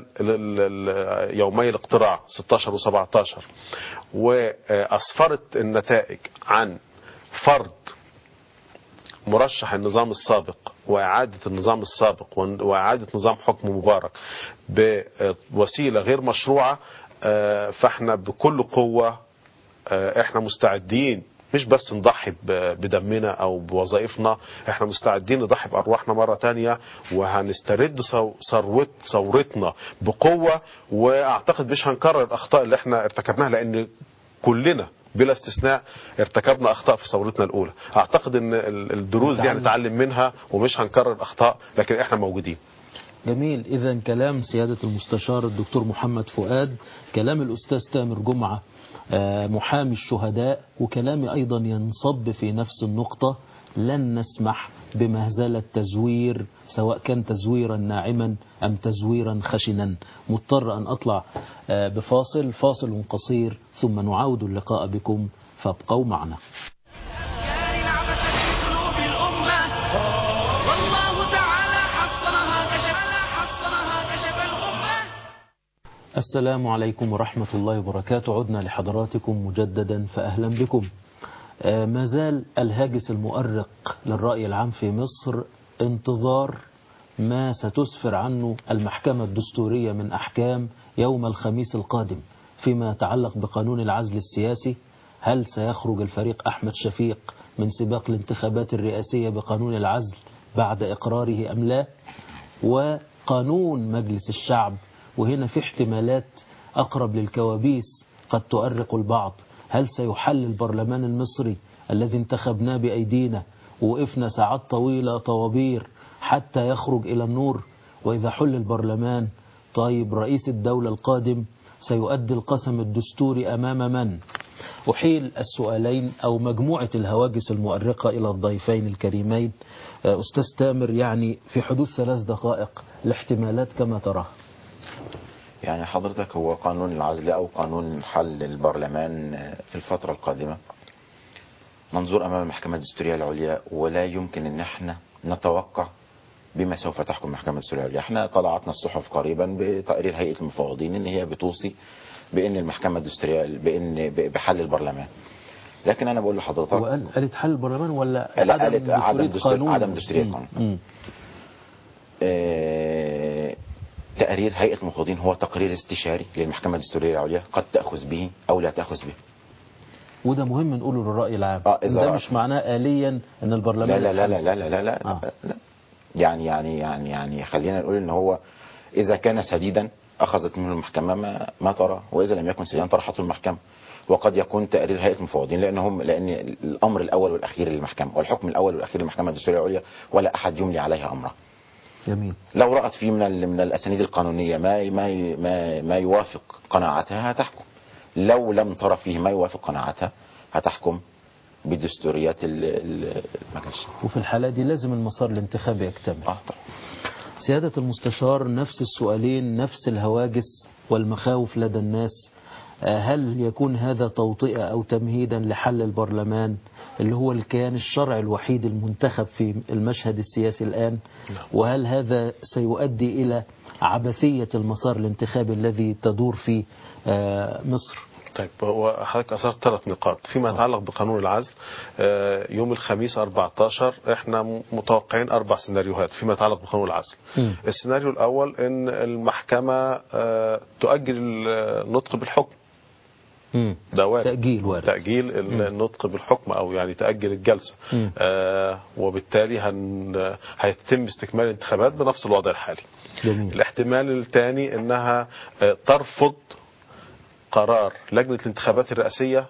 S2: يومي الاقتراع ستة عشر وسبعة عشر وأسفرت النتائج عن فرض مرشح النظام السابق وإعادة النظام السابق وإعادة نظام حكم مبارك بوسيلة غير مشروعة، فاحنا بكل قوة احنا مستعدين مش بس نضحي بدمنا او بوظائفنا، احنا مستعدين نضحي بارواحنا مرة تانية، وهنسترد ثروت ثورتنا بقوة. واعتقد مش هنكرر الاخطاء اللي احنا ارتكبناها، لان كلنا بلا استثناء ارتكبنا اخطاء في ثورتنا الاولى. اعتقد ان الدروس دي هنتعلم منها ومش هنكرر الاخطاء، لكن احنا موجودين.
S1: جميل. إذا كلام سيادة المستشار الدكتور محمد فؤاد، كلام الأستاذ تامر جمعة محامي الشهداء، وكلامي أيضا ينصب في نفس النقطة. لن نسمح بمهزلة تزوير، سواء كان تزويرا ناعما أم تزويرا خشنا. مضطر أن أطلع بفاصل فاصل قصير ثم نعود اللقاء بكم، فابقوا معنا. السلام عليكم ورحمة الله وبركاته. عدنا لحضراتكم مجددا، فأهلا بكم. ما زال الهاجس المؤرق للرأي العام في مصر انتظار ما ستسفر عنه المحكمة الدستورية من أحكام يوم الخميس القادم فيما يتعلق بقانون العزل السياسي. هل سيخرج الفريق أحمد شفيق من سباق الانتخابات الرئاسية بقانون العزل بعد إقراره أم لا؟ وقانون مجلس الشعب، وهنا في احتمالات أقرب للكوابيس قد تؤرق البعض. هل سيحل البرلمان المصري الذي انتخبناه بأيدينا ووقفنا ساعات طويلة طوابير حتى يخرج إلى النور؟ وإذا حل البرلمان، طيب رئيس الدولة القادم سيؤدي القسم الدستوري أمام من؟ أحيل السؤالين أو مجموعة الهواجس المؤرقة إلى الضيفين الكريمين. أستاذ تامر، يعني في حدود ثلاث دقائق الاحتمالات كما تراها.
S3: يعني حضرتك هو قانون العزل أو قانون حل البرلمان في الفترة القادمة منظور أمام المحكمة الدستورية العليا، ولا يمكن أن احنا نتوقع بما سوف تحكم المحكمة الدستورية العليا. احنا طلعتنا الصحف قريبا بتقرير هيئة المفوضين ان هي بتوصي بأن المحكمة الدستورية بأن بحل البرلمان. لكن أنا بقول لحضرتك،
S1: قالت حل البرلمان ولا
S3: عدم
S1: عدم دستورية
S3: عدم دستورية القانون؟ اه تقرير هيئة المفوضين هو تقرير استشاري للمحكمة الدستورية العليا، قد تأخذ به أو لا تأخذ به.
S1: وده مهم نقوله للرأي العام.
S3: آه
S1: ده مش معناه آليا أن البرلمان
S3: لا لا لا لا لا لا لا, آه. لا. يعني يعني يعني يعني خلينا نقول إن هو إذا كان سديدا أخذت منه المحكمة ما, ما ترى، وإذا لم يكن سديدا طرحته المحكمة. وقد يكون تقرير هيئه المفوضين، لانهم لان الامر الاول والاخير للمحكمه والحكم الاول والاخير للمحكمه الدستوريه العليا، ولا احد يملي عليها امرها.
S1: جميل.
S3: لو رأت فيه من ال- من الاسانيد القانونيه ما ما ما, ما يوافق قناعتها هتحكم، لو لم ترى فيه ما يوافق قناعتها هتحكم بدستوريات ال- ال- المجلس.
S1: وفي الحالة دي لازم المسار الانتخابي يكتمل.
S3: آه.
S1: سيادة المستشار، نفس السؤالين، نفس الهواجس والمخاوف لدى الناس. هل يكون هذا توطئة أو تمهيدا لحل البرلمان اللي هو الكيان الشرعي الوحيد المنتخب في المشهد السياسي الآن؟ وهل هذا سيؤدي إلى عبثية المسار الانتخابي الذي تدور فيه مصر؟
S2: طيب، هو حضرتك أثرت ثلاث نقاط فيما يتعلق بقانون العزل. يوم الخميس أربعة عشر احنا متوقعين أربع سيناريوهات فيما يتعلق بقانون العزل. م. السيناريو الأول إن المحكمة تؤجل النطق بالحكم. ده وارد.
S1: تأجيل وارد.
S2: تأجيل النطق بالحكم أو يعني تأجل الجلسة. آه وبالتالي هن... هيتم استكمال الانتخابات بنفس الوضع الحالي.
S1: جميل.
S2: الاحتمال الثاني إنها آه ترفض قرار لجنة الانتخابات الرئاسية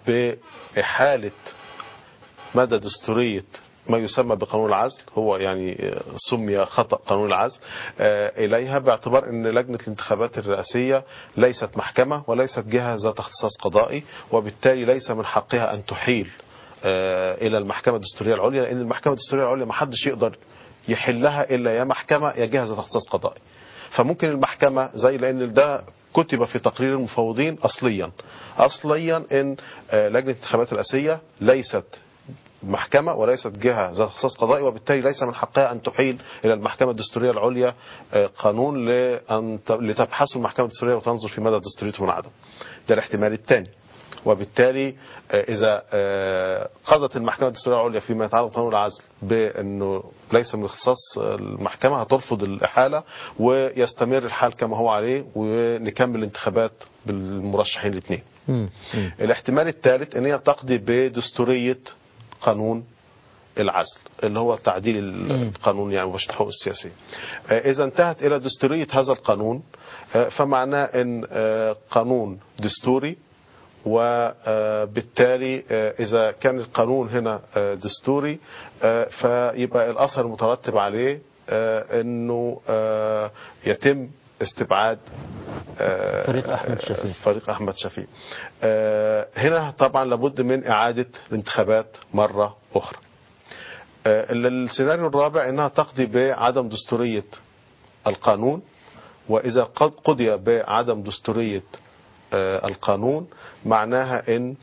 S2: بإحالة مدى دستورية ما يسمى بقانون العزل، هو يعني سمي خطأ قانون العزل، إليها، باعتبار أن لجنة الانتخابات الرئاسية ليست محكمة وليست جهة ذات اختصاص قضائي، وبالتالي ليس من حقها أن تحيل إلى المحكمة الدستورية العليا، لأن المحكمة الدستورية العليا ما حدش يقدر يحلها إلا يا محكمة يا جهة ذات اختصاص قضائي. فممكن المحكمة زي، لأن ده كتب في تقرير المفوضين أصليا أصليا أن لجنة الانتخابات الرئاسية ليست محكمة وليست جهة ذات اختصاص قضائي، وبالتالي ليس من حقها أن تحيل إلى المحكمة الدستورية العليا قانون لأن لتبحث المحكمة الدستورية وتنظر في مدى دستوريته من عدم. ده الاحتمال الثاني. وبالتالي إذا قضت المحكمة الدستورية العليا فيما يتعلق بقانون العزل بأنه ليس من اختصاص المحكمة، هترفض الإحالة ويستمر الحال كما هو عليه ونكمل الانتخابات بالمرشحين الاثنين. الاحتمال الثالث أن هي تقضي بدستورية قانون العزل اللي هو تعديل القانون يعني مباشرة الحقوق السياسية. إذا انتهت إلى دستورية هذا القانون فمعناه أن قانون دستوري، وبالتالي إذا كان القانون هنا دستوري فيبقى الأثر المترتب عليه أنه يتم استبعاد
S1: فريق أحمد شفيق.
S2: فريق أحمد شفيق. هنا طبعا لابد من إعادة الانتخابات مرة أخرى. السيناريو الرابع أنها تقضي بعدم دستورية القانون، وإذا قد قضي بعدم دستورية القانون معناها أن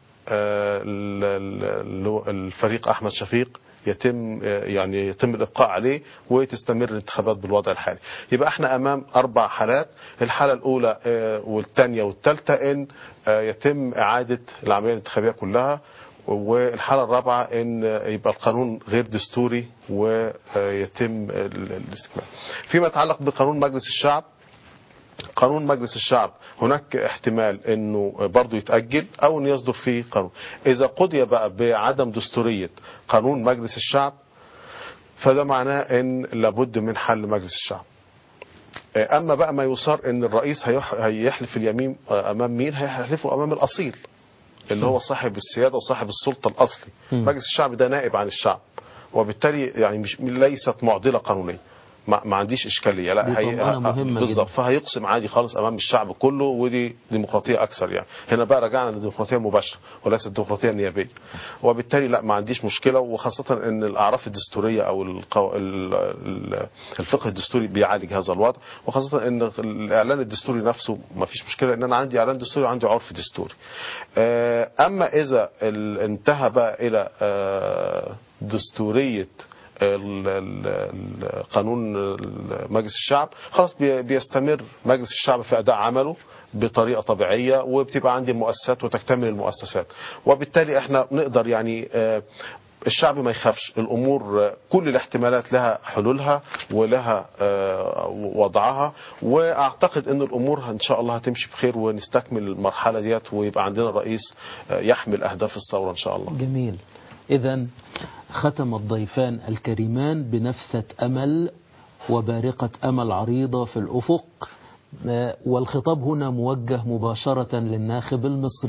S2: الفريق أحمد شفيق يتم يعني يتم الإبقاء عليه وتستمر الانتخابات بالوضع الحالي. يبقى احنا أمام أربع حالات. الحالة الأولى والثانية والثالثة أن يتم إعادة العملية الانتخابية كلها، والحالة الرابعة أن يبقى القانون غير دستوري ويتم الاستكمال. فيما يتعلق بقانون مجلس الشعب، قانون مجلس الشعب هناك احتمال انه برضه يتأجل او انه يصدر فيه قانون. اذا قضي بقى بعدم دستورية قانون مجلس الشعب فده معناه ان لابد من حل مجلس الشعب. اما بقى ما يصار ان الرئيس هيحلف اليمين امام مين؟ هيحلفه امام الاصيل اللي هو صاحب السيادة وصاحب السلطة الاصلي. مجلس الشعب ده نائب عن الشعب، وبالتالي يعني مش ليست معضلة قانونية، ما, ما عنديش إشكالية. لا هي بالظبط، فهيقسم عادي خالص أمام الشعب كله، ودي ديمقراطية أكثر. يعني هنا بقى رجعنا للديمقراطية المباشرة وليست الديمقراطية النيابية، وبالتالي لا ما عنديش مشكلة. وخاصة أن الأعراف الدستورية أو القو... الفقه الدستوري بيعالج هذا الوضع، وخاصة أن الإعلان الدستوري نفسه ما فيش مشكلة أن أنا عندي إعلان دستوري وعندي عرف دستوري. أما إذا انتهى بقى إلى دستورية قانون مجلس الشعب، خلاص بيستمر مجلس الشعب في أداء عمله بطريقة طبيعية، وبتبقى عندي المؤسسات وتكتمل المؤسسات، وبالتالي احنا نقدر يعني الشعب ما يخافش. الأمور كل الاحتمالات لها حلولها ولها وضعها، وأعتقد أن الأمور إن شاء الله هتمشي بخير ونستكمل المرحلة ديت ويبقى عندنا رئيس يحمل أهداف الثورة إن شاء الله.
S1: جميل. إذا ختم الضيفان الكريمان بنفثة أمل وبارقة أمل عريضة في الأفق، والخطاب هنا موجه مباشرة للناخب المصري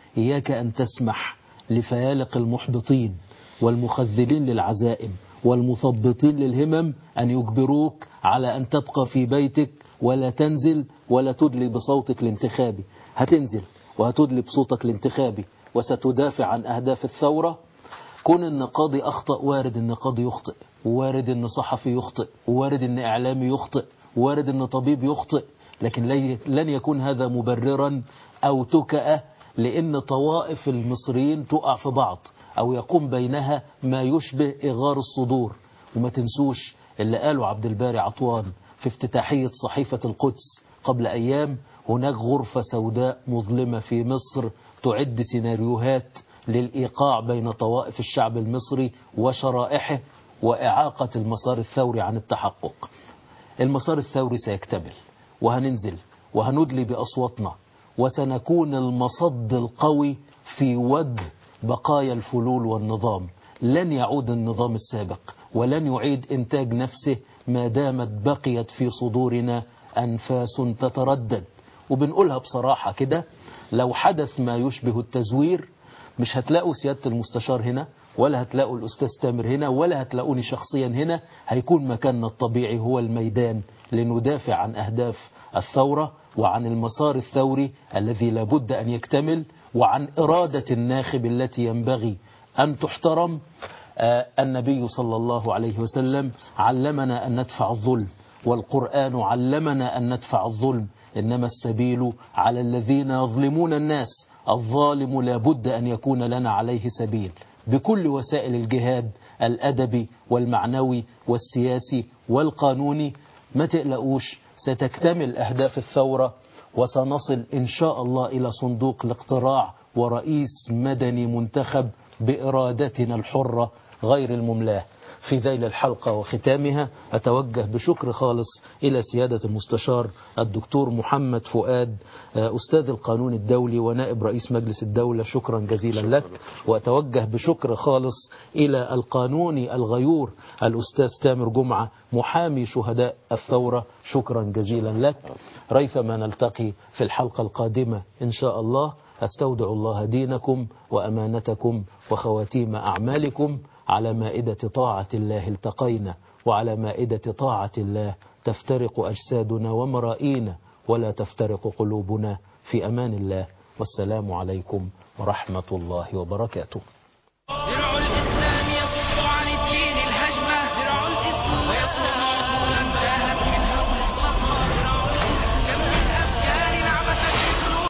S1: إياك أن تسمح لفيالق المحبطين والمخذلين للعزائم والمثبطين للهمم أن يجبروك على أن تبقى في بيتك ولا تنزل ولا تدلي بصوتك الانتخابي. هتنزل وهتدلي بصوتك الانتخابي وستدافع عن أهداف الثورة. كون أن قاضي أخطأ، وارد أن قاضي يخطئ، وارد أن صحفي يخطئ، وارد أن إعلامي يخطئ، وارد أن طبيب يخطئ، لكن لن يكون هذا مبررا أو تكأة لأن طوائف المصريين تقع في بعض أو يقوم بينها ما يشبه إغار الصدور. وما تنسوش اللي قاله عبد الباري عطوان في افتتاحية صحيفة القدس قبل أيام: هناك غرفة سوداء مظلمة في مصر تعد سيناريوهات للإيقاع بين طوائف الشعب المصري وشرائحه وإعاقة المسار الثوري عن التحقق. المسار الثوري سيكتمل وهننزل وهندلي بأصواتنا وسنكون المصد القوي في وجه بقايا الفلول والنظام. لن يعود النظام السابق ولن يعيد إنتاج نفسه ما دامت بقيت في صدورنا أنفاس تتردد. وبنقولها بصراحة كده، لو حدث ما يشبه التزوير مش هتلاقوا سيادة المستشار هنا، ولا هتلاقوا الأستاذ تامر هنا، ولا هتلاقوني شخصيا هنا. هيكون مكاننا الطبيعي هو الميدان لندافع عن أهداف الثورة وعن المسار الثوري الذي لابد أن يكتمل وعن إرادة الناخب التي ينبغي أن تحترم. آه النبي صلى الله عليه وسلم علمنا أن ندفع الظلم، والقرآن علمنا أن ندفع الظلم، إنما السبيل على الذين يظلمون الناس. الظالم لابد أن يكون لنا عليه سبيل بكل وسائل الجهاد الأدبي والمعنوي والسياسي والقانوني. ما تقلقوش، ستكتمل أهداف الثورة وسنصل إن شاء الله إلى صندوق الاقتراع ورئيس مدني منتخب بإرادتنا الحرة غير المملاة. في ذيل الحلقة وختامها أتوجه بشكر خالص إلى سيادة المستشار الدكتور محمد فؤاد أستاذ القانون الدولي ونائب رئيس مجلس الدولة، شكرا جزيلا لك. وأتوجه بشكر خالص إلى القانوني الغيور الأستاذ تامر جمعة محامي شهداء الثورة، شكرا جزيلا لك. ريثما نلتقي في الحلقة القادمة إن شاء الله. أستودع الله دينكم وأمانتكم وخواتيم أعمالكم. على مائدة طاعة الله التقينا، وعلى مائدة طاعة الله تفترق أجسادنا ومرائينا، ولا تفترق قلوبنا. في أمان الله، والسلام عليكم ورحمة الله وبركاته.